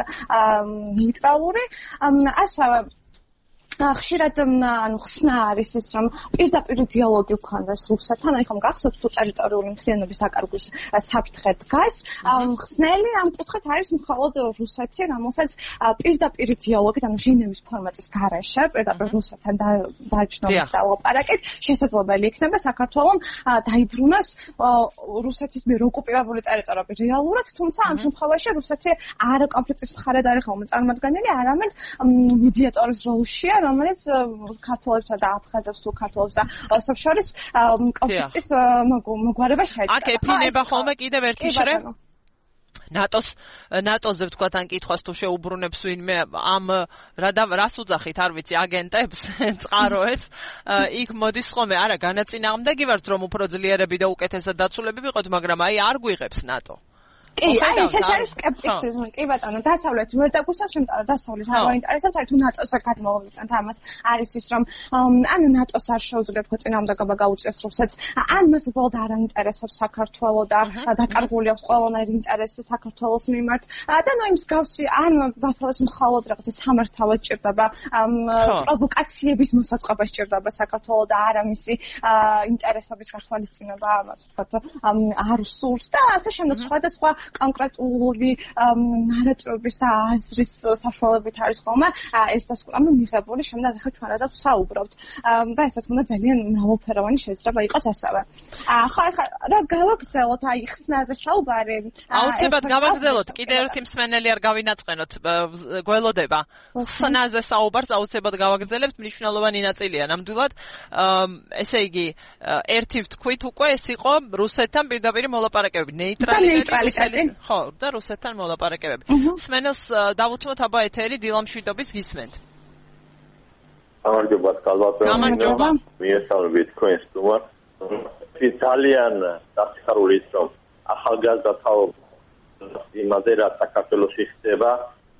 ნეიტრალური. ასევე ხშირად ანუ ხსნა არის ის, რომ პირდაპირ დიალოგი ვქონდეს რუსეთთან, აი ხომ გახსოვთ თუ ტერიტორიული მთლიანობის დაკარგვის საფრთხე დგას, ხსნელი ამ კუთხით არის მხოლოდ რუსეთი, რომელსაც პირდაპირ დიალოგით, ანუ ჟინევის ფორმატის გარეშე, პირდაპირ რუსეთთან დაჯდომით და ლაპარაკით, შესაძლებელი იქნება საქართველოს დაიბრუნოს რუსეთის მიერ ოკუპირებული ტერიტორიები რეალურად, თუმცა ამ შემთხვევაში რუსეთი არ კონფლიქტის მხარედ არის ხოლმე წარმოადგენელი, არამედ მედიატორის როლშია, რომელიც ქართველებსა და აფხაზებს თუ ქართველებს და ოსებს შორის კონფლიქტის მოგვარება შეეძლება. აქ ეფინება ხოლმე კიდევ ერთი შრე ნატოზე ვთქვათ ან კითხვას თუ შეუბრუნებს ვინმე ამ რას უძახით არ ვიცი აგენტებს წყაროებს იქ მოდის ხოლმე არა განაწინააღმდეგი ვართ რომ უფრო ძლიერები და უკეთესად დაცულები ვიყოთ მაგრამ აი არ გვიღებს ნატო კი, აი ეს არის სკეპტიციზმი. კი ბატონო, დასავლეთი ვერ დაგვისავს, შემთხვევით დასავლეთ არ გვაინტერესებს, აი თუ ნატოზე გადმოვიდეთ, ამას არის ის, რომ ანუ ნატოს არ შეუძლია თქო წინააღმდეგობა გაუწიოს რუსეთს, ან მას უბრალოდ არ აინტერესებს საქართველო და დაკარგული აქვს ყველანაირი ინტერესი საქართველოს მიმართ. და ნუ იმ მსგავსი ან დასავლეთს მხოლოდ რაღაცა სამართავად ჭირდება, პროვოკაციების მოსაწყობა სჭირდება საქართველო და არა მისი ინტერესების გათვალისწინება, ასე ვთქვათ, არ სურს და ასე შემდეგ სხვადასხვა კონკრეტული ნარატივების და აზრის საშუალებით არის ხოლმე ეს დასკვნები მიღებული, შემდეგ ახლა ჩვენ რაზეც საუბრობთ. და ეს თქმა უნდა ძალიან მრავალფეროვანი შეიძლება იყოს ასევე. ხო, ახლა რა გავაგრძელოთ აი ხსნაზე საუბარი? აუცილებლად გავაგრძელოთ. კიდევ ერთი მსმენელი არ გავინაწყენოთ. გველოდება. ხსნაზე საუბარს აუცილებლად გავაგრძელებთ, მნიშვნელოვანი ნაწილია ნამდვილად. ესე იგი, ერთი ვთქვით უკვე ეს იყო რუსეთთან პირდაპირ მოლაპარაკებები, ნეიტრალიტეტი ხო, და რუსეთთან მოლაპარაკებები. მსმენელს დავუთმოთ აბა ეთერი დილამშვიდობის გისმენთ. გამარჯობა, გამარჯობა. მიესალმებით თქვენს სტუმარს. ძალიან დასახარული ის, რომ ახალგაზრდა თაობა იმაზე, რა საქართველოში ხდება,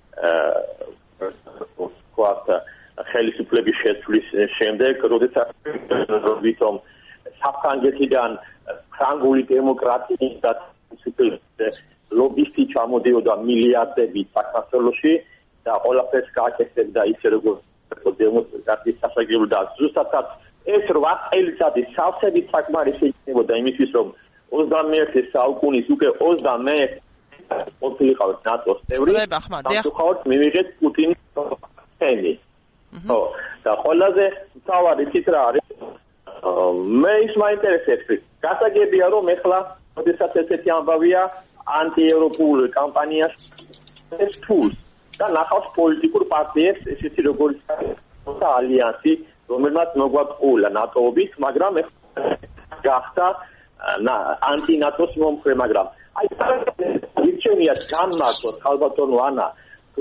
ვთქვათ, ხელისუფლების შეცვლის შემდეგ, როდესაც ვითომ საფრანგეთიდან ფრანგული დემოკრატიის და ლობისტი ჩამოდიოდა მილიარდები საქართველოში და ყველაფერს გააკეთებდა ისე როგორც დემოკრატიის სასარგებლოდ და ზუსტად ეს 8 წელიწადი სავსებით საკმარისი იქნებოდა იმისთვის რომ 21 საუკუნის უკვე 21 ყოფილიყავთ ნატოს წევრი სამწუხაროდ მივიღეთ პუტინის ფენი. ხო და ყველაზე მთავარი ცით რა არის მე ის მაინტერესებს გასაგებია რომ ეხლა როდესაც ესეთი ამბავია ანტიევროპულ კამპანიას ეს ფულს და ნახავს პოლიტიკურ პარტიებს ესეთი როგორც ალიანსი რომელმაც მოგვაწყულა ნატოობით მაგრამ გახდა ანტინატოს მომხრე, მაგრამ აი ირჩენია განმარტოთ ხალბატონო ანა თუ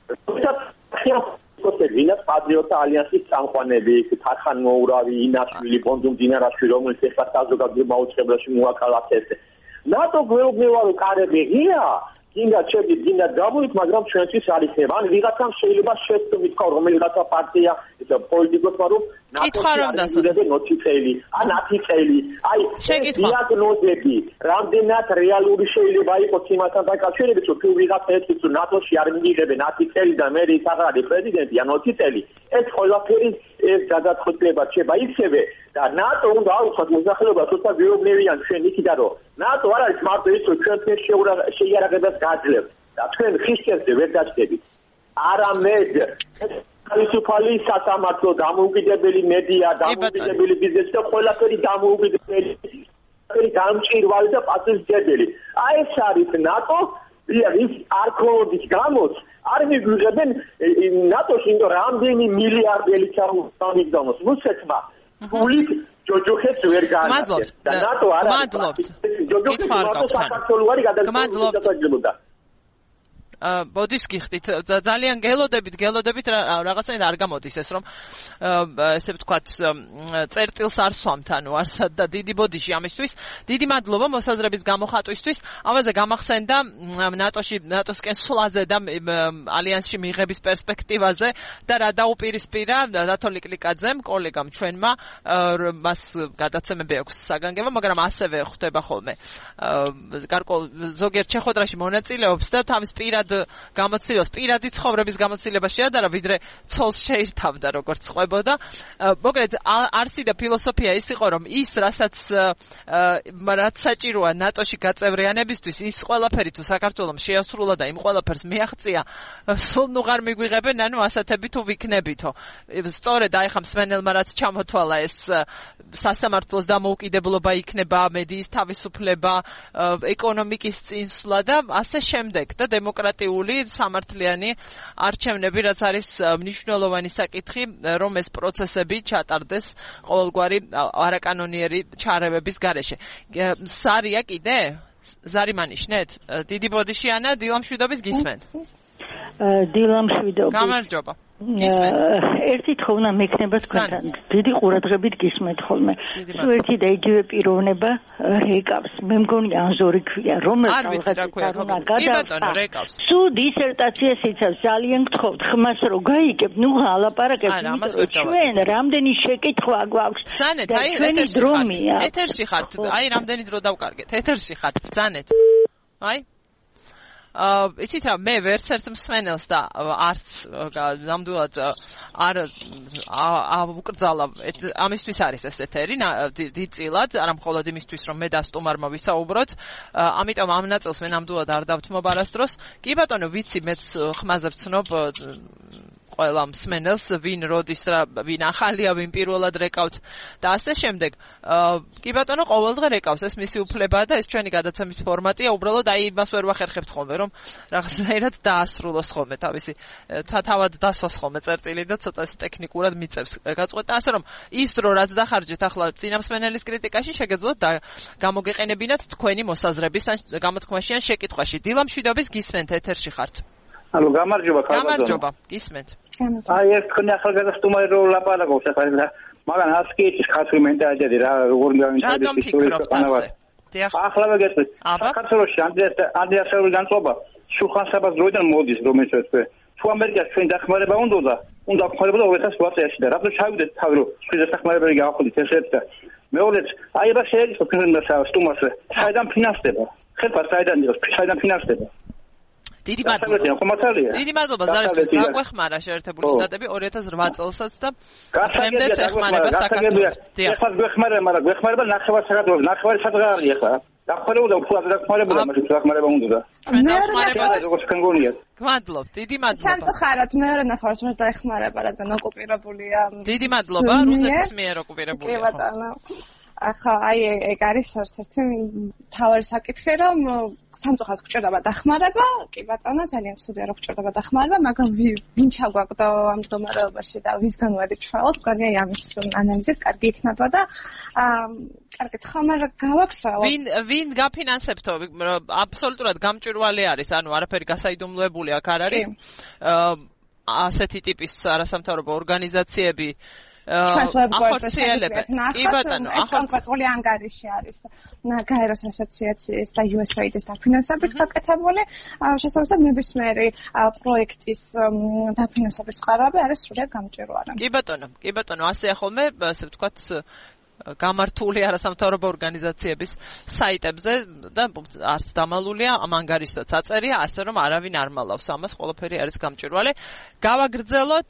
ვინაც პატრიოტთა ალიანსის წამყვანები, თარხან მოურავი, ინაშვილი, პონდუმ დინარაშვილი, რომელიც ეხლა საზოგადოებრივ მაუწყებლობაში მოაქალაქეს. ნატო გვეუბნება, რომ კარები ღია, გინდა შედი, გინდა გამოით, მაგრამ ჩვენთვის არ იქნება. ან ვიღაცამ შეიძლება შეცდო მithქვა რომელიღაცა პარტია, ესა პოლიტიკოსმა, რომ კითხვა რომ დასწრებენ 20 წელი, ან 10 წელი. აი, დიაგნოზები, რამდენად რეალური შეიძლება იყოს იმასთან დაკავშირებით, რომ თუ ვიღაცა ეთქვის, რომ ნატოში არ მიიღებენ 10 წელი და მე ის აღარ არის პრეზიდენტი, ან 20 წელი, ეს ყველაფერი ეს გადაწყვეტილება შეება ისევე და ნატო უნდა აუცხოთ მოსახლეობა თორსა ვიობნევიან ჩვენ იქიდან რომ ნატო არ არის მარტო ის რომ ჩვენთვის შეიარაღებას გაძლევს და ჩვენ ხიშკებზე ვერ დაჭდებით არამედ თავისუფალი სასამართლო დამოუკიდებელი მედია დამოუკიდებელი ბიზნესი და ყველაფერი დამოუკიდებელი გამჭირვალი და პასუხისმგებელი აი ეს არის ნატო ის არქონის გამოც არ მიგვიღებენ ნატოში იმიტომ რამდენი მილიარდელი ჩამიგდომოს რუსეთმა გულით ჯოჯოხეთს ვერ გაანაცვლეს და ნატო არ არის ჯოჯოხეთი საქართველოს არის გადაგზავნილი ბოდიშ გიხდით ძალიან გელოდებით რაღაცა არ გამოდის ეს რომ ესე ვთქვათ წერტილს არ სვამთ ანუ არსად და დიდი ბოდიში ამისთვის დიდი მადლობა მოსაზრების გამოხატვისთვის ამაზე გამახსენდა ნატოსკენ სვლაზე და ალიანსში მიღების პერსპექტივაზე და რა დაუპირისპირა რატოლი კლიკაძემ კოლეგამ ჩვენმა მას გადაცემები აქვს საგანგებო მაგრამ ასევე ხვდება ხოლმე გარკვეულ ზოგიერთ შეხვედრაში მონაწილეობს და თავის პირად გამოცდილებას პირადი ცხოვრების გამოცდილებას შეადარა ვიდრე ცოლს შეირთავდა როგორც ყვებოდა მოკლედ არსი და ფილოსოფია ის იყო რომ ის რასაც საჭიროა ნატოში გაწევრიანებისთვის ის ყველაფერი თუ საქართველოს შეასრულა და იმ ყველაფერს მიაღწია სულ ნუღარ მიგვიღებენ ანუ ასათები თუ ვიქნებითო სწორედ აი ხა მსმენელმა რაც ჩამოთვალა ეს სასამართლოს დამოუკიდებლობა იქნება მედიის თავისუფლება ეკონომიკის წინსვლა და ასე შემდეგ და დემოკრატიული სამართლიანი არჩევნები რაც არის მნიშვნელოვანი საკითხი რომ ეს პროცესები ჩატარდეს ყოველგვარი არაკანონიერი ჩარევების გარეშე სარია კიდე ზარიმანიშნეთ დიდი ბოდიში ანა დილამშვიდობის გისმენთ დილამშვიდობის გამარჯობა ერთი თხოვნა მექნება თქვენთან დიდი ყურადღებით გისმენთ ხოლმე სულ ერთი და იგივე პიროვნება რეკავს მე მგონი ანზორი ქვია რომელიც რეკავს სულ დისერტაციას იცავს ძალიან გთხოვთ ხმას რო გაიგებ ნუ ალაპარაკებს ჩვენ რამდენი შეკითხვა გვაქვს ბრძანეთ აი ეთერში ხართ აი რამდენი დრო დავკარგეთ ეთერში ხართ ბრძანეთ აი იცით რა მე ვერც ერთ მსმენელს და არც ნამდვილად არ უკრძალა ამისთვის არის ეს ეთერი დიდწილად არა მხოლოდ იმისთვის რომ მე და სტუმარმა ვისაუბროთ ამიტომ ამ ნაწილს მე ნამდვილად არ დავთმობ არასდროს კი ბატონო ვიცი მეც ხმაზე ვცნობ ყველა მსმენელს ვინ როდის რა ვინ ახალია ვინ პირველად რეკავთ და ასე შემდეგ კი ბატონო ყოველდღე რეკავს ეს მისი უფლებაა და ეს ჩვენი გადაცემის ფორმატია უბრალოდ აი იმას ვერ ვახერხებთ ხოლმე რომ რაღაცნაირად დაასრულოს ხოლმე თავისი თავად დასვას ხოლმე წერტილი და ცოტა ტექნიკურად მიწევს გაწყვეტა ასე რომ ის დრო რაც დახარჯეთ ახლა წინა მსმენელის კრიტიკაში შეგეძლოთ და გამოგეყენებინათ თქვენი მოსაზრების ან გამოთქმაში ან შეკითხვაში დილამშვიდობის გისმენთ ეთერში ხართ ალო გამარჯობა გამარჯობა გისმენთ აი ეს თქვენი ახალგაზრდა სტუმარი რო ლაპარაკობს ახლა მაგრამ ასკეთის ხათრი მენტალიტეტი რა როგორ გავინტერესებს ახლა ვეგეთქვით საქართველოში ანდრიასეული განწყობა შუხან საბაზროიდან მოდის რომ ეს თუ ამერიკას ჩვენ დახმარება უნდა ხმარებოდა 2008 წელს და რატო ჩავიდეთ თავი რომ ჩვენ დახმარებები გავხდით ესეთ და მეორეც აი რა შეიძლება პრეზიდენტს სტუმარს საიდან ფინანსდება ხელფა საიდან იყოს საიდან ფინანსდება დიდი მადლობა ზარისთვის გაგვეხმარა შეერთებული შტატები 2008 წელსაც და გასაგებია ეხმარება საქართველოს ეხლა გვეხმარება ნახევარ საქართველოს ნახევარი სადღა არის ეხლა დახმარებოდა უფრო დახმარებოდა მაგრამ დახმარება უნდა ჩვენ დახმარება როგორც გონიათ გმადლობ დიდი მადლობა სამწუხაროდ მეორე ნახევარს უნდა დაეხმარება რადგან ოკუპირებულია დიდი მადლობა რუსეთის მიერ ოკუპირებულია კი ბატონო ახლა აი ეგ არის ერთ-ერთი მთავარი საკითხი, რომ სამწუხაროდ გვჭირდება დახმარება, კი ბატონო, ძალიან ცუდია რომ გვჭირდება დახმარება, მაგრამ ვინ ჩაგვაკვდა ამ მდგომარეობაში და ვისგან ვარი ჩვეულს, მგონია ამის ანალიზის კარგი იქნება და კარგით ხომ არა გავაქცევთ. ვინ გაფინანსებთო? აბსოლუტურად გამჭვირვალე არის, ანუ არაფერი გასაიდუმლოებული აქ არ არის. ასეთი ტიპის არასამთავრობო ორგანიზაციები ახორციელებენ. კი ბატონო, ეს კონკრეტული ანგარიში არის გაეროს ასოციაციის და USAID-ის დაფინანსებით გაკეთებული. შესაბამისად, ნებისმიერი პროექტის დაფინანსების წყაროები არის სრულიად გამჭვირვალე. კი ბატონო, ასეა ხოლმე, ასე ვთქვათ, გამართული არასამთავრობო ორგანიზაციების საიტებზე და არც დამალულია ამ ანგარიშსაც აწერია, ასე რომ არავინ არ მალავს ამას, ყველაფერი არის გამჭვირვალე. გავაგრძელოთ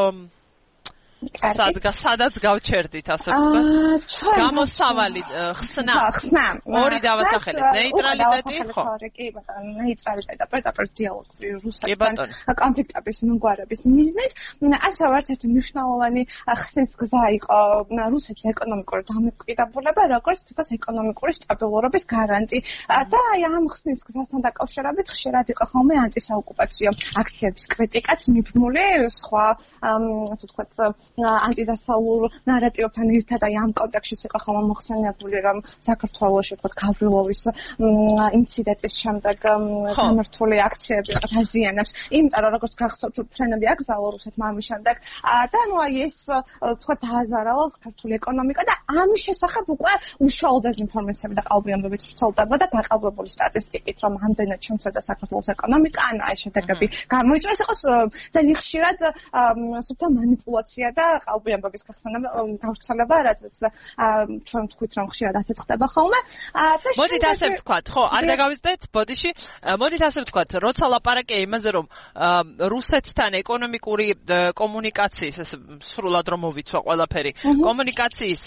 სადაც გავჩერდით, ასე ვთქვათ. გამოსავალი ხსნა. ორი დავასახელეთ, ნეიტრალიტეტი, ხო? კი ბატონო, ნეიტრალიტეტი და პერტაპერტ დიალოგი რუსეთთან კონფლიქტების მიმგვარების მიზნით, ასე ერთ-ერთი მნიშვნელოვანი ხსნის გზა იყო რუსეთის ეკონომიკური დამოკიდებულება, როგორც თქოს ეკონომიკური სტაბილურობის გარანტი. და აი ამ ხსნის გზასთან დაკავშირებით ხშირად იყო ხოლმე ანტისაოკუპაციო აქციების კრიტიკაც მიბმული სხვა ასე ვთქვათ ანტიდასავლურ ნარატივებთან ერთად აი ამ კონტექსტში იყო ხოლმე მოხსენებული, რომ საქართველოში თქო გავრილოვის ინციდენტის შემდეგ გამართული აქციები რაღაც აზიანებს, იმიტომ რომ როგორც გახსოვთ ფრენები აკრძალა რუსეთმა ამის შემდეგ და ნუ აი ეს თქო დააზარალა ქართული ეკონომიკა და ამის შესახებ უკვე უშუალო დეზინფორმაციები და ყალბიანობებით ვრცელდებოდა დაყალბებული სტატისტიკით, რომ ამდენად შემცირდა საქართველოს ეკონომიკა, ანუ აი შედეგები გამოიწვია, ეს იყო ძალიან ხშირად სუფთა манипуляция და ყალბიანობის გავრცელება, რადგან ჩვენ ვთქვით, რომ ხშირად ასე ხდება ხოლმე. მოდით ასე ვთქვათ, ხო, არ დაგავიწყდეთ ბოდიში. მოდით ასე ვთქვათ, როცა ლაპარაკია იმაზე, რომ რუსეთთან ეკონომიკური კომუნიკაციის, ეს სრულად რომ მოვიცვა ყველაფერი, კომუნიკაციის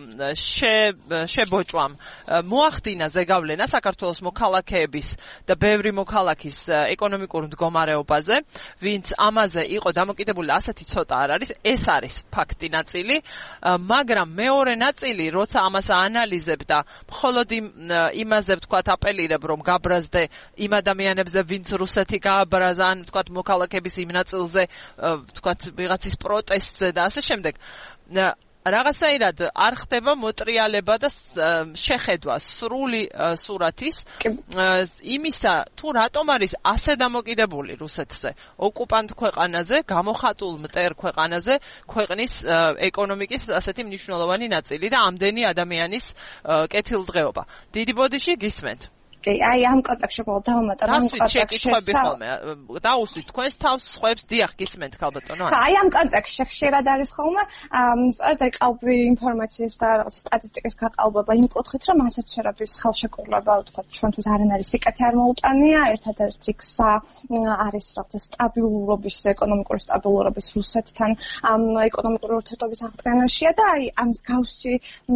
შებოჭვამ მოახდინა ზეგავლენა საქართველოს მოქალაქეების და ბევრი მოქალაქის ეკონომიკურ მდგომარეობაზე, ვინც ამაზე იყო დამოკიდებული, ასეთი ცოტა არ არის, ეს არის ფაქტი ნაწილი, მაგრამ მეორე ნაწილი, როცა ამას აანალიზებ და მხოლოდ იმაზე ვთქვათ აპელირებ, რომ გაბრაზდე იმ ადამიანებზე, ვინც რუსეთი გააბრაზა, ან ვთქვათ მოქალაქეების იმ ნაწილზე, ვთქვათ ვიღაცის პროტესტზე და ასე შემდეგ. რაღაცაირად არ ხდება მოტრიალება და შეხედვა სრული სურათის იმისა, თუ რატომ არის ასე დამოკიდებული რუსეთზე, ოკუპანტ ქვეყანაზე, გამოხატულ მტერ ქვეყანაზე, ქვეყნის ეკონომიკის ასეთი მნიშვნელოვანი ნაწილი და ამდენი ადამიანის კეთილდღეობა. დიდი ბოდიში გისმენთ. აი ამ კონტექსტში დავამატებ ამ კონტექსტში დაუსვით თქვენს თავს სხვებს დიახ გისმენთ ხალბატონო. აი ამ კონტექსტში ხშირად არის ხოლმე სწორედ აი ყალბი ინფორმაციის და რაღაც სტატისტიკის გაყალბება იმ კუთხით, რომ ასეთ შერაბის ხელშეკრულება ვთქვათ ჩვენთვის არ არის სიკეთე არ მოუტანია, ერთადერთი გზა არის რაღაც სტაბილურობის, ეკონომიკური სტაბილურობის რუსეთთან ეკონომიკური ურთიერთობის აღდგენაშია და აი ამ მსგავსი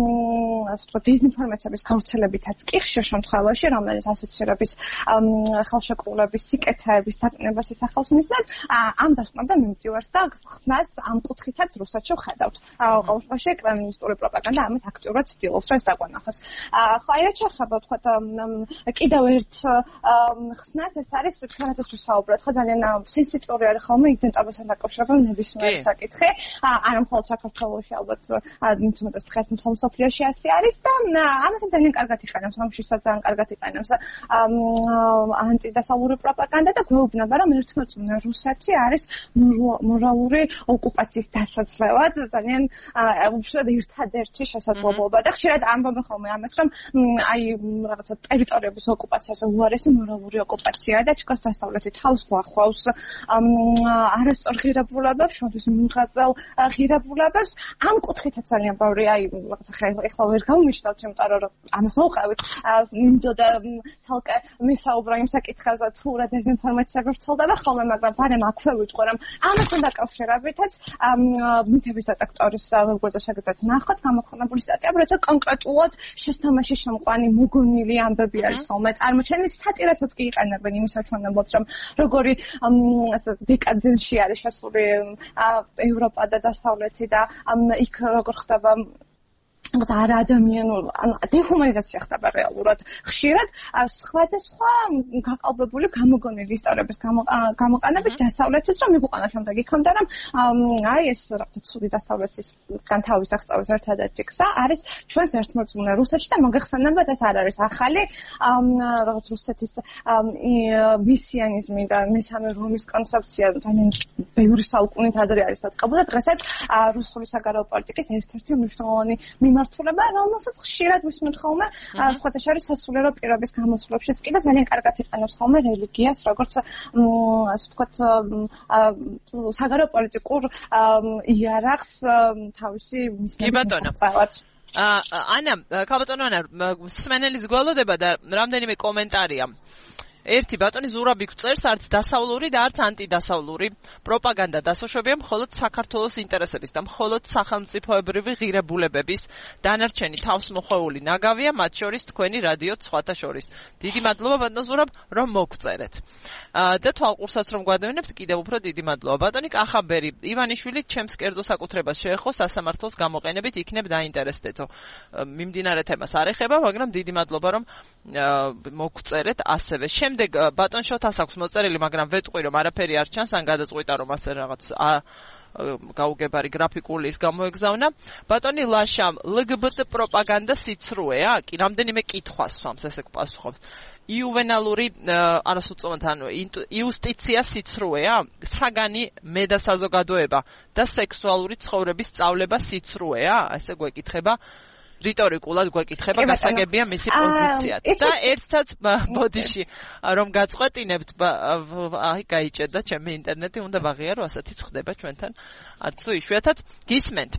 ასე ვთქვათ დეზინფორმაციების გავრცელებითაც კი ხშირ შემთხვევაში რომელიც ასოცირების ხელშეკრულების სიკეთეების დაკნებას ისახავს მისდან ამ დასკვნამდე მიმდივართ და ხსნას ამ კუთხითაც რუსეთში ხედავთ. ყოველ შემთხვევაში კრემლინისტური პროპაგანდა ამას აქტიურად ცდილობს რომ ეს დაგვანახოს. ხო აი რა ჩახება ვთქვათ კიდევ ერთ ხსნას ეს არის ჩვენაც ვსაუბრობთ ხო ძალიან სენსიტიური არის ხოლმე იდენტობასთან დაკავშირებული ნებისმიერი საკითხი. არა მხოლოდ საქართველოში ალბათ თუმცა დღეს მთელ მსოფლიოში ასე არის და ამასაც ძალიან კარგად იყენებს რომშისაც ძალიან კარგად იყენებს ანტიდასავლური პროპაგანდა და გვეუბნება რომ ერთმანეთს რუსეთი არის მორალური ოკუპაციის დასაძლევად ძალიან უშუალოდ ერთადერთი შესაძლებლობა და ხშირად ამბობენ ხოლმე ამას რომ აი რაღაცა ტერიტორიების ოკუპაციაზე უარესი მორალური ოკუპაციაა და ჩქოს დასავლეთი თავს გვახვავს არასწორ ღირებულებებს, შუადღის მიიღებელ ღირებულებებს ამ კუთხითაც ძალიან ბევრი აი რაღაცა ხა ვერ გავმიშნავთ იმიტომ რომ ამას მოყავით მინდოდა თალკე მისაუბრა იმ საკითხებზე თუ რა დეზინფორმაცია ვრცელდება ხოლმე, მაგრამ ბარემ აქვე ვიტყვი რომ ამასთან დაკავშირებითაც მითების დეტექტორის ვებგვერდზე შეგიძლიათ ნახოთ გამოქვეყნებული სტატიები, როცა კონკრეტულად შესაბამისი შემყვანი მოგონილი ამბები არის ხოლმე წარმოჩენილი, სატირასაც კი იყენებენ იმის საჩვენებლად რომ როგორი ასე დეკადენში არის შესული ევროპა და დასავლეთი და იქ როგორ ხდება არაადამიანურ დეჰუმანიზაცია ხდება რეალურად ხშირად სხვადასხვა გაყალბებული გამოგონილი ისტორიების გამოყენებით დასავლეთის რომ მიგვყანა შემდეგ იქამდე რომ აი ეს რაღაცა ცუდი დასავლეთისგან თავის დაღწევის ერთადერთი გზა არის ჩვენს ერთმორწმუნე რუსეთში და მოგეხსენებათ ეს არ არის ახალი რაღაც რუსეთის მისიანიზმი და მესამე რომის კონცეფცია ძალიან ბევრი საუკუნით ადრე არის დაწყებული და დღესაც რუსული საგარეო პოლიტიკის ერთ-ერთი მნიშვნელოვანი მიმართულება, რომელსაც ხშირად ვისმენთ ხოლმე სხვათა შორის სასულიერო პირობის გამოსვლებშიც კი და ძალიან კარგად იყენებს ხოლმე რელიგიას, როგორც ასე ვთქვათ, საგარეო პოლიტიკურ იარაღს თავისი მისნებისმიღწევად. ანა, ქალბატონო ანა, სმენელის გველოდება და რამდენიმე კომენტარია. ერთი ბატონი ზურაბი წერს არც დასავლური და არც ანტიდასავლური პროპაგანდა დასაშვებია მხოლოდ საქართველოს ინტერესების და მხოლოდ სახელმწიფოებრივი ღირებულებების დანარჩენი თავსმოხვეული ნაგავია მათ შორის თქვენი რადიოც სხვათა შორის. დიდი მადლობა ბატონ ზურაბ რომ მოგწერეთ. და თვალყურსაც რომ გვადევნებთ კიდევ უფრო დიდი მადლობა. ბატონი კახაბერი ივანიშვილი ჩემს კერძო საკუთრებას შეეხო სასამართლოს გამოყენებით იქნებ დაინტერესდეთო. მიმდინარე თემას არ ეხება, მაგრამ დიდი მადლობა რომ მოგწერეთ ასევე. შემდეგ ბატონ შოთას აქვს მოწერილი, მაგრამ ვეტყვი რომ არაფერი არ ჩანს, ან გადაწყვიტა რომ ასე რაღაც გაუგებარი გრაფიკული ის გამოეგზავნა. ბატონი ლაშამ, LGBT პროპაგანდა სიცრუეა? კი, რამდენიმე კითხვას swams, ესე გპასუხობთ. იუვენალური არასრულწლოვანთა ანუ იუსტიცია სიცრუეა? საგანი მედა საზოგადოება და სექსუალური ცხოვრების სწავლება სიცრუეა? ესე გვეკითხება. რიტორიკულად გვეკითხება გასაგებია მისი პოზიციაც და ერთსაც ბოდიში რომ გაწყვეტინებთ აი გაიჭერდა ჩემი ინტერნეტი უნდა ვაღიარო ასეთი ხდება ჩვენთან არც თუ იშვიათად გისმენთ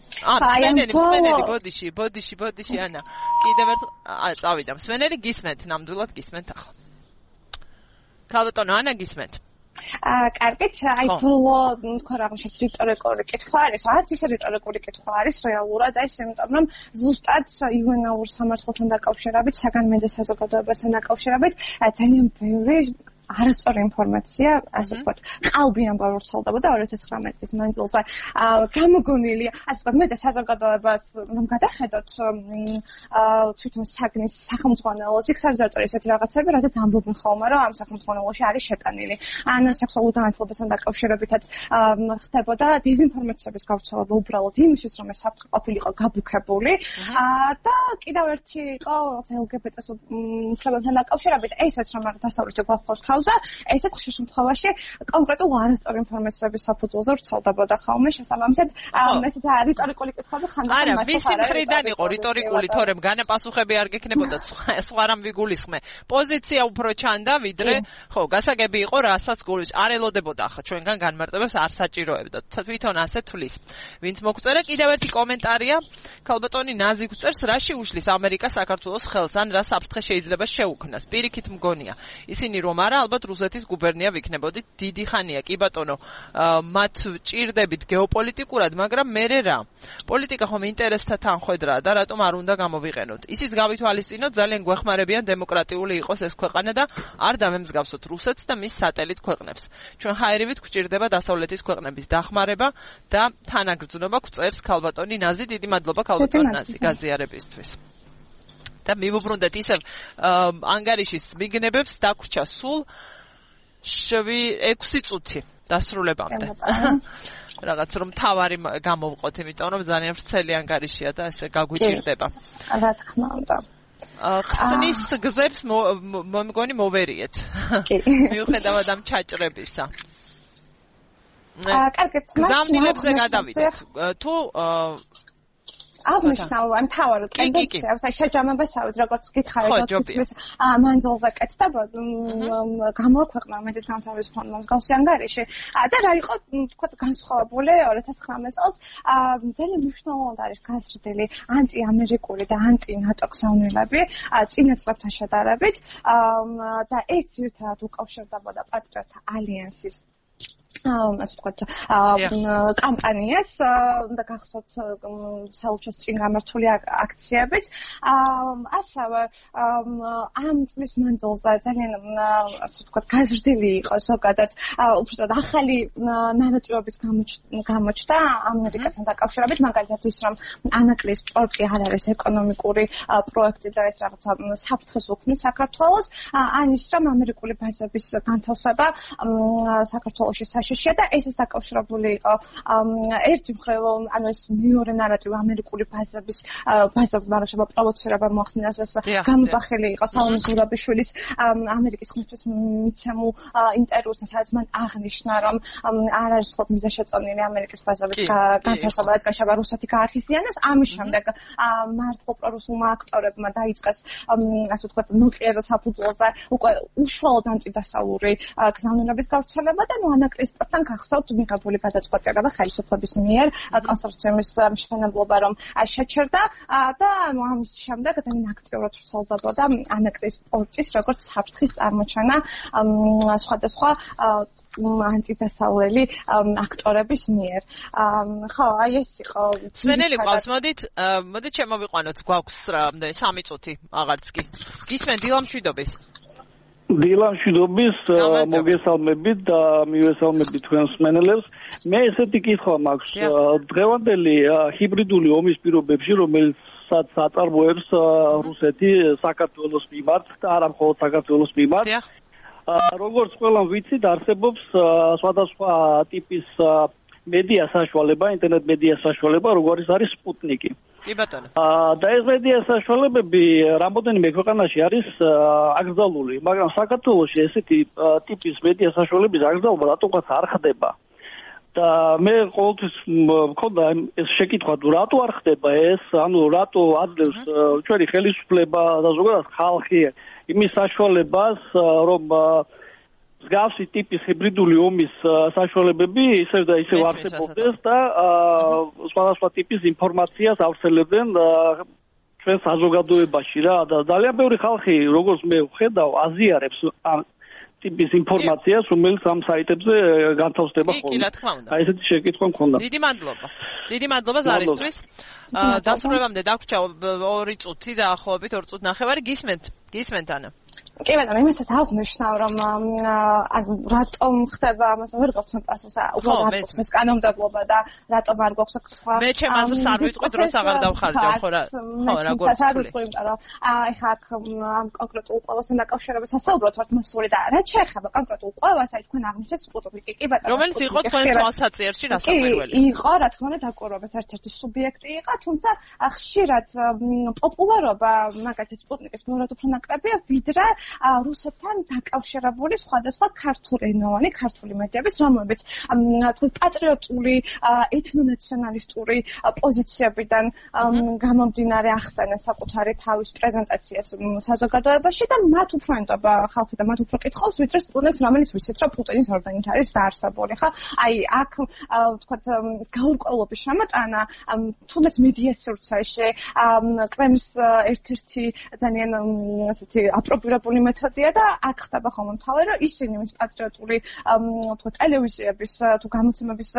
სვენელი ბოდიში ანა კიდევ ერთ წავიდა სვენელი გისმენთ ნამდვილად გისმენთ ახლა ქალბატონო ანა გისმენთ კარგით, აი ბოლო თქვა რაღაცა რიტორიკული კითხვა არის, არც ისე რიტორიკული კითხვა არის რეალურად, აი იმიტომ რომ ზუსტად იუვენალურ სამართალთან დაკავშირებით, საგანმედო საზოგადოებასთან დაკავშირებით ძალიან ბევრი არასწორი ინფორმაცია, ასე ვთქვათ, ყალბი ამბავი ვრცელდებოდა 2019 წლის მანძილზე. გამოგონილი, ასე ვთქვათ, მედია საზოგადოებას რომ გადახედოთ თვითონ საგნის სახელმძღვანელოს, იქ არის დაწერილი ესეთი რაღაცები, რასაც ამბობენ ხოლმე, რომ ამ სახელმძღვანელოში არის შეტანილი. ან სექსუალურ განათლებასთან დაკავშირებითაც ხდებოდა დეზინფორმაციების გავრცელება უბრალოდ იმისთვის, რომ ეს საფრთხე ყოფილიყო გაბუქებული. და კიდევ ერთი იყო LGBT-ს უფლებებთან დაკავშირებით, ესეც რომ დასავლეთი გვაქვს ესეთ ხშირ შემთხვევაში კონკრეტულ არასწორი ინფორმაციების საფუძველზე ვრცელდებოდა ხოლმე შესაბამისად ესეთ რიტორიკული კითხვები ხანდახან არა ვისი მხრიდან იყო რიტორიკული თორემ განაპასუხები არ გექნებოდა სხვა რამ ვიგულისხმე პოზიცია უფრო ჩანდა ვიდრე ხო გასაგები იყო რასაც გულის არ ელოდებოდა ახლა ჩვენგან განმარტებებს არ საჭიროებდა თვითონ ასე თulis ვინც მოგწერა კიდევ ერთი კომენტარია ქალბატონი ნაზი გვწერს რაში უშლის ამერიკა საქართველოს ხელს ან რა საფრთხე შეიძლება შეუქმნას პირიქით მგონია ისინი რომ არა ალბათ რუსეთის გუბერნია ვიქნებოდით დიდი ხანია კი ბატონო მათ ჭირდებით გეოპოლიტიკურად მაგრამ მერე რა პოლიტიკა ხომ ინტერესთა თანხვედრაა და რატომ არ უნდა გამოვიყენოთ ისიც გავითვალისწინოთ ძალიან გვეხმარებიან დემოკრატიული იყოს ეს ქვეყანა და არ დამემსგავსოთ რუსეთს და მის სატელიტ ქვეყნებს ჩვენ ჰაერივით გვჭირდება დასავლეთის ქვეყნების დახმარება და თანაგრძნობა გვწერს ქალბატონი ნაზი დიდი მადლობა ქალბატონი ნაზი გაზიარებისთვის და მივუბრუნდეთ ისევ ანგარიშის მიგნებებს დაგვრჩა სულ 6 წუთი დასრულებამდე. რაღაც რომ თავარი გამოვყოთ, იმიტომ რომ ძალიან ვრცელი ანგარიშია და ესე გაგვიჭირდება. რა თქმა უნდა. ხსნის გზებს მომგონი მოვერიეთ. მიუხედავად ამ ჩაჭრებისა. კარგით, გზამნილებზე გადავიდეთ. თუ აღნიშნავ ამ თავარ ტენდენციას, აი შეჯამებასავით, როგორც გითხარით, თითქმის მანძილზე კეთდება გამოაქვეყნა მედიის განთავისუფლების ფონდმა მსგავსი ანგარიში და რა იყო, თქვა განსხვავებული 2019 წელს ძალიან მნიშვნელოვნად არის გაზრდილი ანტიამერიკული და ანტი-ნატო გზავნილები წინა წლებთან შედარებით და ეს ძირითადად უკავშირდებოდა პატრიოტთა ალიანსის ასე ვთქვათ, კამპანიას და გახსოვთ საელჩოს წინ გამართული აქციებიც. ასევე ამ წლის მანძილზე ძალიან ასე ვთქვათ, გაზრდილი იყო ზოგადად უბრალოდ ახალი ნარატივების გამოჩნდა ამერიკასთან დაკავშირებით, მაგალითად ის რომ ანაკლის სპორტი არ არის ეკონომიკური პროექტი და ეს რაღაცა საფრთხეს უქმნის საქართველოს, ან ის რომ ამერიკული ბაზების განთავსება საქართველოში საშიშია და ესეც დაკავშირებული იყო ერთი მხრივ, ანუ ეს მეორე ნარატივი ამერიკული ბაზების ბაზარშობა პროვოცირება მოახდინეს, ეს გამოძახილი იყო სალომე ზურაბიშვილის ამერიკის ხმისთვის მიცემულ ინტერვიუსთან, სადაც მან აღნიშნა, რომ არ არის მხოლოდ მიზანშეწონილი ამერიკის ბაზების განთავსება, რადგან შევა რუსეთი გაახიზიანეს. ამის შემდეგ მართლა პრორუსულმა აქტორებმა დაიწყეს ასე ვთქვათ, ნოყიერ საფუძველზე უკვე უშუალოდ ანტიდასავლური გზავნილების გავრცელება და ანაკლის სპორტთან გახსოვთ მიღებული გადაწყვეტილება და ხელისუფლების მიერ კონსორციუმის მშენებლობა რომ შეჩერდა და ამის შემდეგ ძალიან აქტიურად ვრცელდებოდა ანაკლის სპორტის როგორც საფრთხის წარმოჩენა სხვადასხვა ანტიდასავლელი აქტორების მიერ. ხო, აი ეს იყო. ძვენელი ყავს, მოდით შემოვიყვანოთ, გვაქვს რამდენი 3 წუთი აღარც კი. გისმენ დილამშვიდობის. დილამშვიდობის მოგესალმებით და მივესალმებით თქვენს მსმენელებს. მე ესეთი კითხვა მაქვს. დღევანდელი ჰიბრიდული ომის პირობებში, რომელსაც აწარმოებს რუსეთი საქართველოს მიმართ და არა მხოლოდ საქართველოს მიმართ. როგორც ყველამ ვიცით, არსებობს სხვადასხვა ტიპის მედია საშუალება, ინტერნეტ მედია საშუალება, როგორც არის სპუტნიკი. კი ბატონო. და ეს მედია საშუალებები რამოდენიმე ქვეყანაში არის აკრძალული, მაგრამ საქართველოში ესეთი ტიპის მედია საშუალების აკრძალვა რატომღაც არ ხდება. და მე ყოველთვის მქონდა ეს შეკითხვა, რატო არ ხდება ეს, ანუ რატო აძლევს ჩვენი ხელისუფლება და ზოგადად ხალხი იმის საშუალებას, რომ მსგავსი ტიპის ჰიბრიდული ომის საშუალებები ისევ და ისევ არსებობდეს და სხვადასხვა ტიპის ინფორმაციას ავრცელებდნენ ჩვენ საზოგადოებაში რა და ძალიან ბევრი ხალხი, როგორც მე ვხედავ, აზიარებს ამ ტიპის ინფორმაციას, რომელიც ამ საიტებზე განთავსდება ხოლმე. კი, რა თქმა უნდა. აი ესეთი შეკითხვა მქონდა. დიდი მადლობა ზარისთვის. დასრულებამდე დაგვრჩა 2 წუთი დაახლოებით 2 წუთი ნახევარი. გისმენთ ანა. კი ბატონო, იმასაც აღნიშნავ, რომ რატომ ხდება ამას ვერ გავცნობ პასუხს, უბრალოდ ეს კანონმდებლობა და რატომ არ გვაქვს სხვა. მე ჩემ აზრს არ ვიტყვი, დროს აღარ დავხარჯავ, ხო რა გორს. არ ვიტყვი, იმიტომ რომ ეხა აქ ამ კონკრეტულ ყველასთან დაკავშირებით სასაუბროთ ვართ მოსული და რაც შეეხება კონკრეტულ ყველას, აი თქვენ აღნიშნეთ სპუტნიკი, კი ბატონო. რომელიც იყო თქვენ თვალსაჩინოში რასაკვირველი. კი, იყო, რა თქმა უნდა, დაკვირვების ერთ-ერთი სუბიექტი იყო, თუმცა ხშირად პოპულარობა მაგალითად სპუტნიკის ბევრად უფრო ნაკლებია, ვიდრე რუსეთთან დაკავშირებული სხვადასხვა ქართულენოვანი ქართული მედიების, რომელებიც თქვენ პატრიოტული, ეთნონაციონალისტური პოზიციებიდან გამომდინარე ახდენენ საკუთარი თავის პრეზენტაციას საზოგადოებაში და მათ უფრო ენდობა ხალხი და მათ უფრო კითხავს, ვიდრე სპუტნიკს, რომელიც ვიცით, რომ პუტინის ორდენით არის დაარსებული, ხა? აი, აქ თქვათ გაურკვევლობის შემოტანა თუნდაც მედიას სივრცეში კრემლის ერთ-ერთი ძალიან ასეთი აპრობირებული მეთოდია და აქ ხდება ხოლმე თავი, რომ ისინი მის პატრიოტული თქვა ტელევიზიების თუ გამოცემების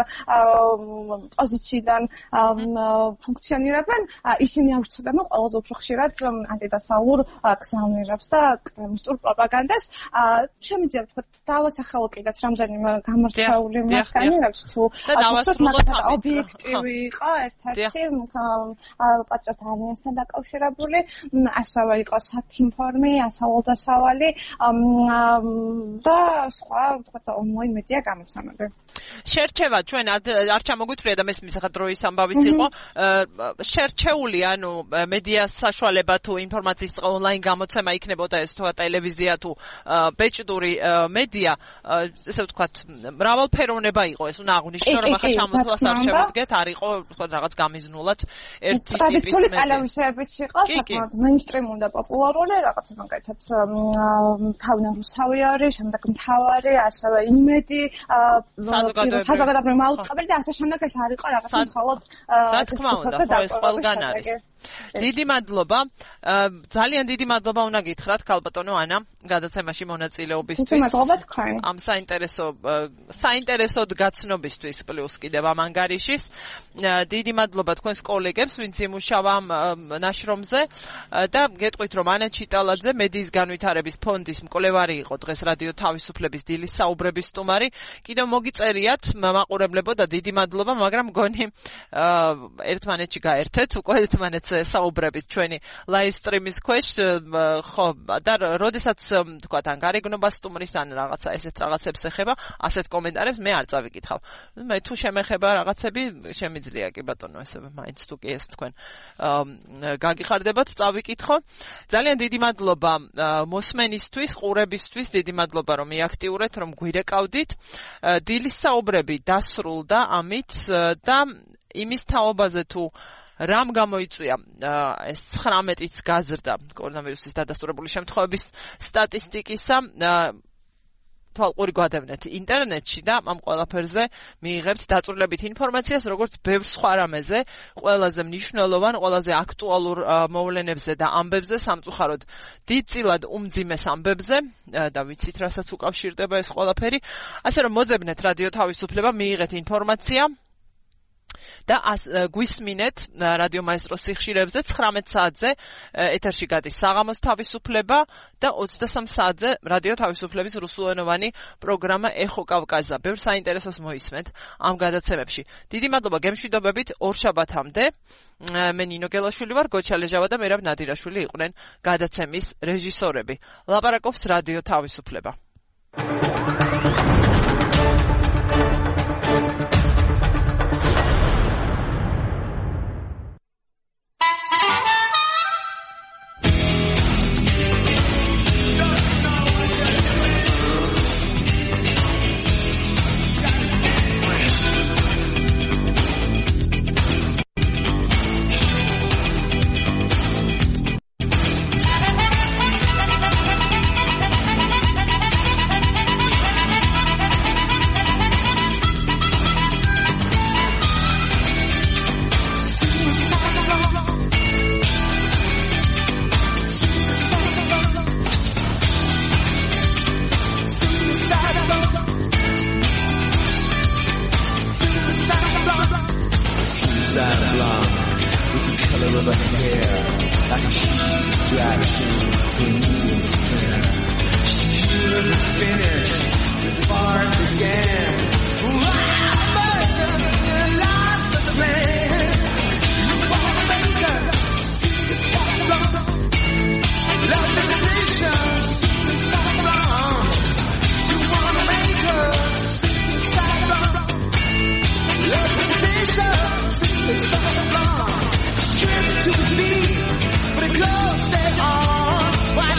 პოზიციიდან ფუნქციონირებენ, ისინი ავრცელებენ ყველაზე უფრო ხშირად ანტიდასავლურ გზავნილებს და კრემლისტურ პროპაგანდას. შემიძლია თქვა დავასახელო კიდეც რამდენიმე გამორჩეული მათგანირებს თუ ობიექტივი იყო ერთ-ერთი პატრიოტ ალიანსთან დაკავშირებული, ასევე იყო საქინფორმი, ასავალდასავალი და სხვა თქვა ონლაინ მედია გამოცემები. შერჩევა ჩვენ არ ჩამოგვიწვრია და მესმის ახლა დროის ამბავიც იყო. შერჩეული, ანუ მედიას საშუალება თუ ინფორმაციის ონლაინ გამოცემა იქნებოდა ეს თუ ტელევიზია თუ ბეჭდური მედია, ესე ვთქვათ, მრავალფეროვნება იყო ეს, უნდა აღვნიშნო, რომ ახლა ჩამოსვლას არ შემოდგეთ, არ იყო ვთქვათ რაღაც გამიზნულად ერთი ტიპის ტრადიციული ტელევიზიებიც იყო, საკმაოდ მეინსტრიმული და პოპულარული, რაღაცა მაგალითად თავიდან რუსთავი არის, შემდეგ მთავარი, ასევე იმედი, საზოგადოებრივი მაუწყებელი და ასე შემდეგ ეს არ იყო რაღაცა მხოლოდ რა თქმა უნდა, ხო ეს ყველგან არის. დიდი მადლობა. ძალიან დიდი მადლობა უნდა გითხრათ ქალბატონო ანა გადაცემაში მონაწილეობისთვის. მადლობა თქვენ. ამ საინტერესოდ გაცნობისთვის პლუს კიდევ ამ ანგარიშის. დიდი მადლობა თქვენს კოლეგებს, ვინც იმუშავა ამ ნაშრომზე და გეტყვით რომ ანა ჩიტალაძე მედიის განვითარების ფონდის მკვლევარი იყო დღეს რადიო თავისუფლების დილის საუბრების სტუმარი. კიდევ მოგიწერიათ მაყურებლებო და დიდი მადლობა, მაგრამ მგონი ერთმანეთში გაერთეთ უკვე ერთმანეთს საუბრებით ჩვენი live stream-ის ქვეშ ხო და როდესაც თქვა თან გარეგნობა სტუმრის ან რაღაცა ესეთ რაღაცებს ეხება ასეთ კომენტარებს მე არ წავიკითხავ. მე თუ შემეხება რაღაცები შემიძლია კი ბატონო ესე მაინც თუ კი ეს თქვენ გაგიხარდებათ წავიკითხო. ძალიან დიდი მადლობა მოსმენისთვის, ყურებისთვის, დიდი მადლობა რომ მიაქტიურეთ, რომ გვირეკავდით. დილის საუბრები დასრულდა ამით და იმის თაობაზე თუ რამ გამოიწვია ეს 19-იც გაზრდა კორონავირუსის დადასტურებული შემთხვევების სტატისტიკისა თვალყური გვადევნეთ ინტერნეტში და ამ ყველაფერზე მიიღებთ დაწვრილებით ინფორმაციას როგორც ბევრ სხვა რამეზე, ყველაზე მნიშვნელოვან, ყველაზე აქტუალურ მოვლენებზე და ამბებზე, სამწუხაროდ დიდწილად უმძიმეს ამბებზე და ვიცით რასაც უკავშირდება ეს ყველაფერი. ასე რომ მოძებნეთ რადიო თავისუფლება, მიიღეთ ინფორმაცია და გვისმინეთ რადიო მაესტროს სიხშირეებზე 19 საათზე ეთერში გადის საღამოს თავისუფლება და 23 საათზე რადიო თავისუფლების რუსულენოვანი პროგრამა ეხო კავკაზა. ბევრ საინტერესოს მოისმენთ ამ გადაცემებში. დიდი მადლობა გემშვიდობებით ორშაბათამდე. მე ნინო გელაშვილი ვარ, გოჩა ლეჟავა და მერაბ ნადირაშვილი იყვნენ გადაცემის რეჟისორები. ლაპარაკობს რადიო თავისუფლება. Strip to the beat, but it goes stay on. Why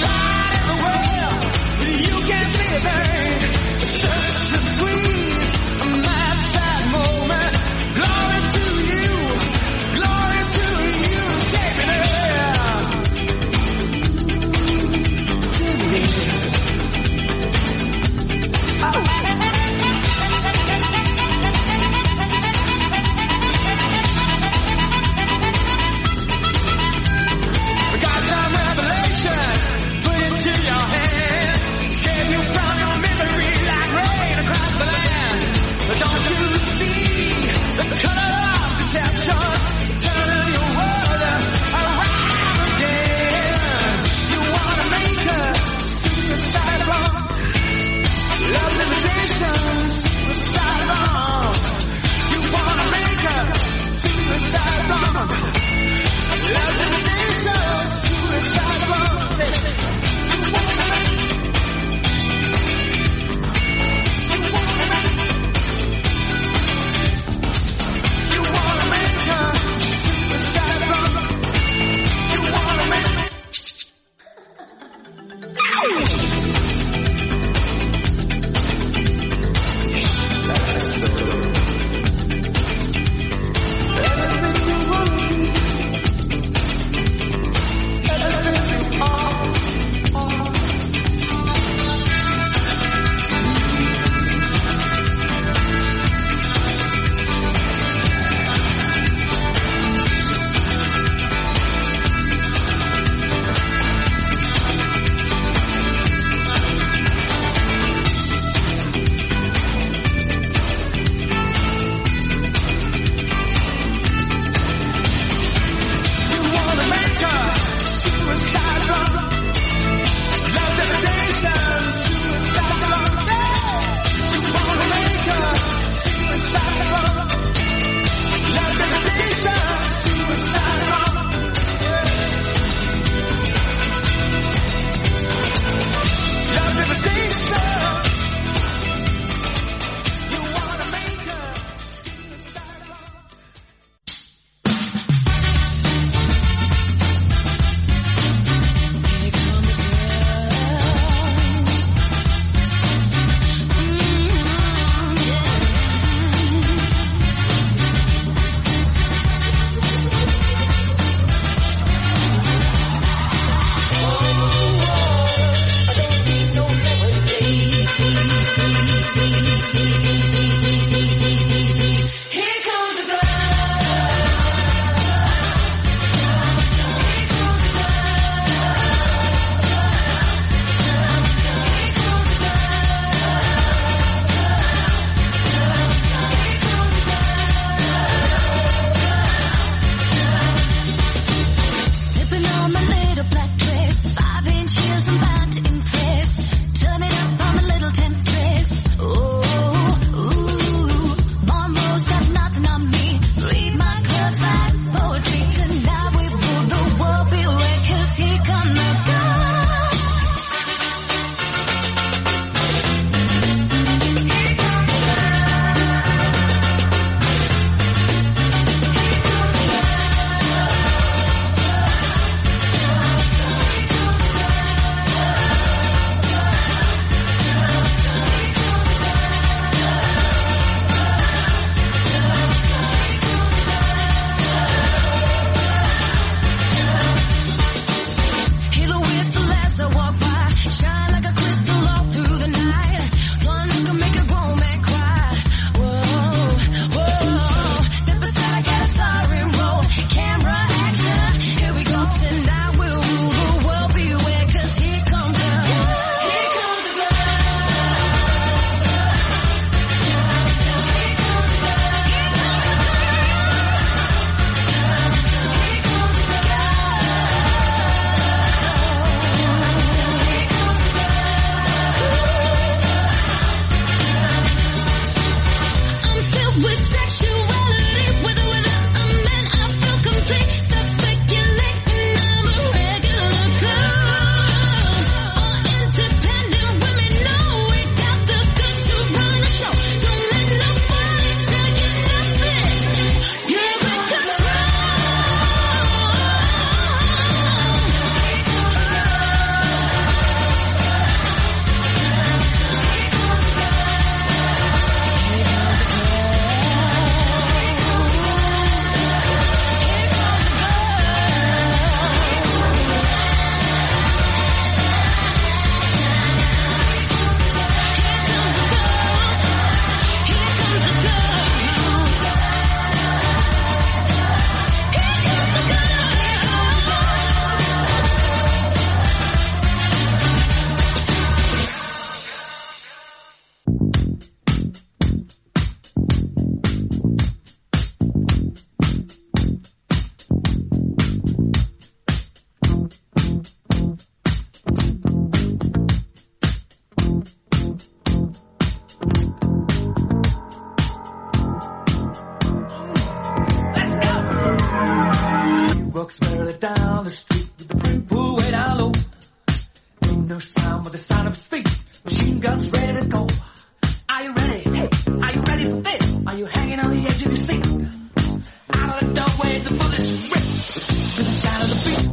No sound but the sound of his feet. Machine guns ready to go. Are you ready? Hey, are you ready for this? Are you hanging on the edge of your seat? Out of the doorway, the bullets rip to the sound of the beat.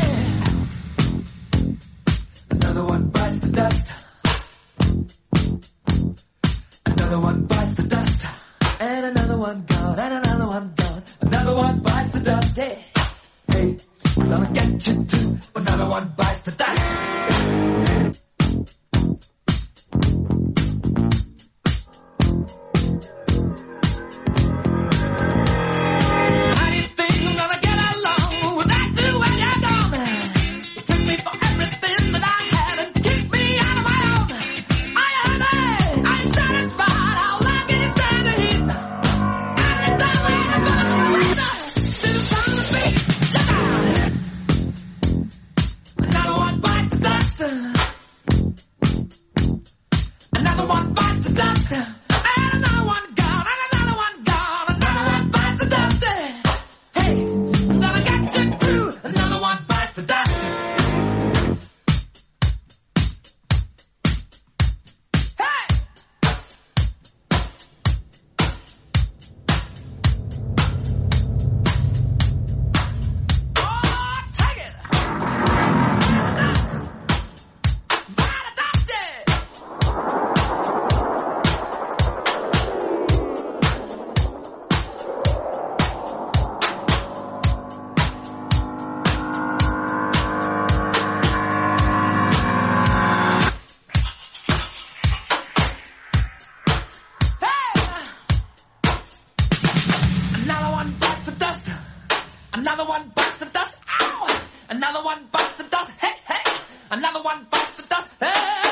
Yeah. Another one bites the dust. Another one bites the dust. And another one gone. And another one gone. Another one bites the dust. Hey, hey, I'm gonna get you too. Another one bites the dust. Another one bites the dust. Ow! Another one bites the dust. Hey, hey! Another one bites the dust. Hey!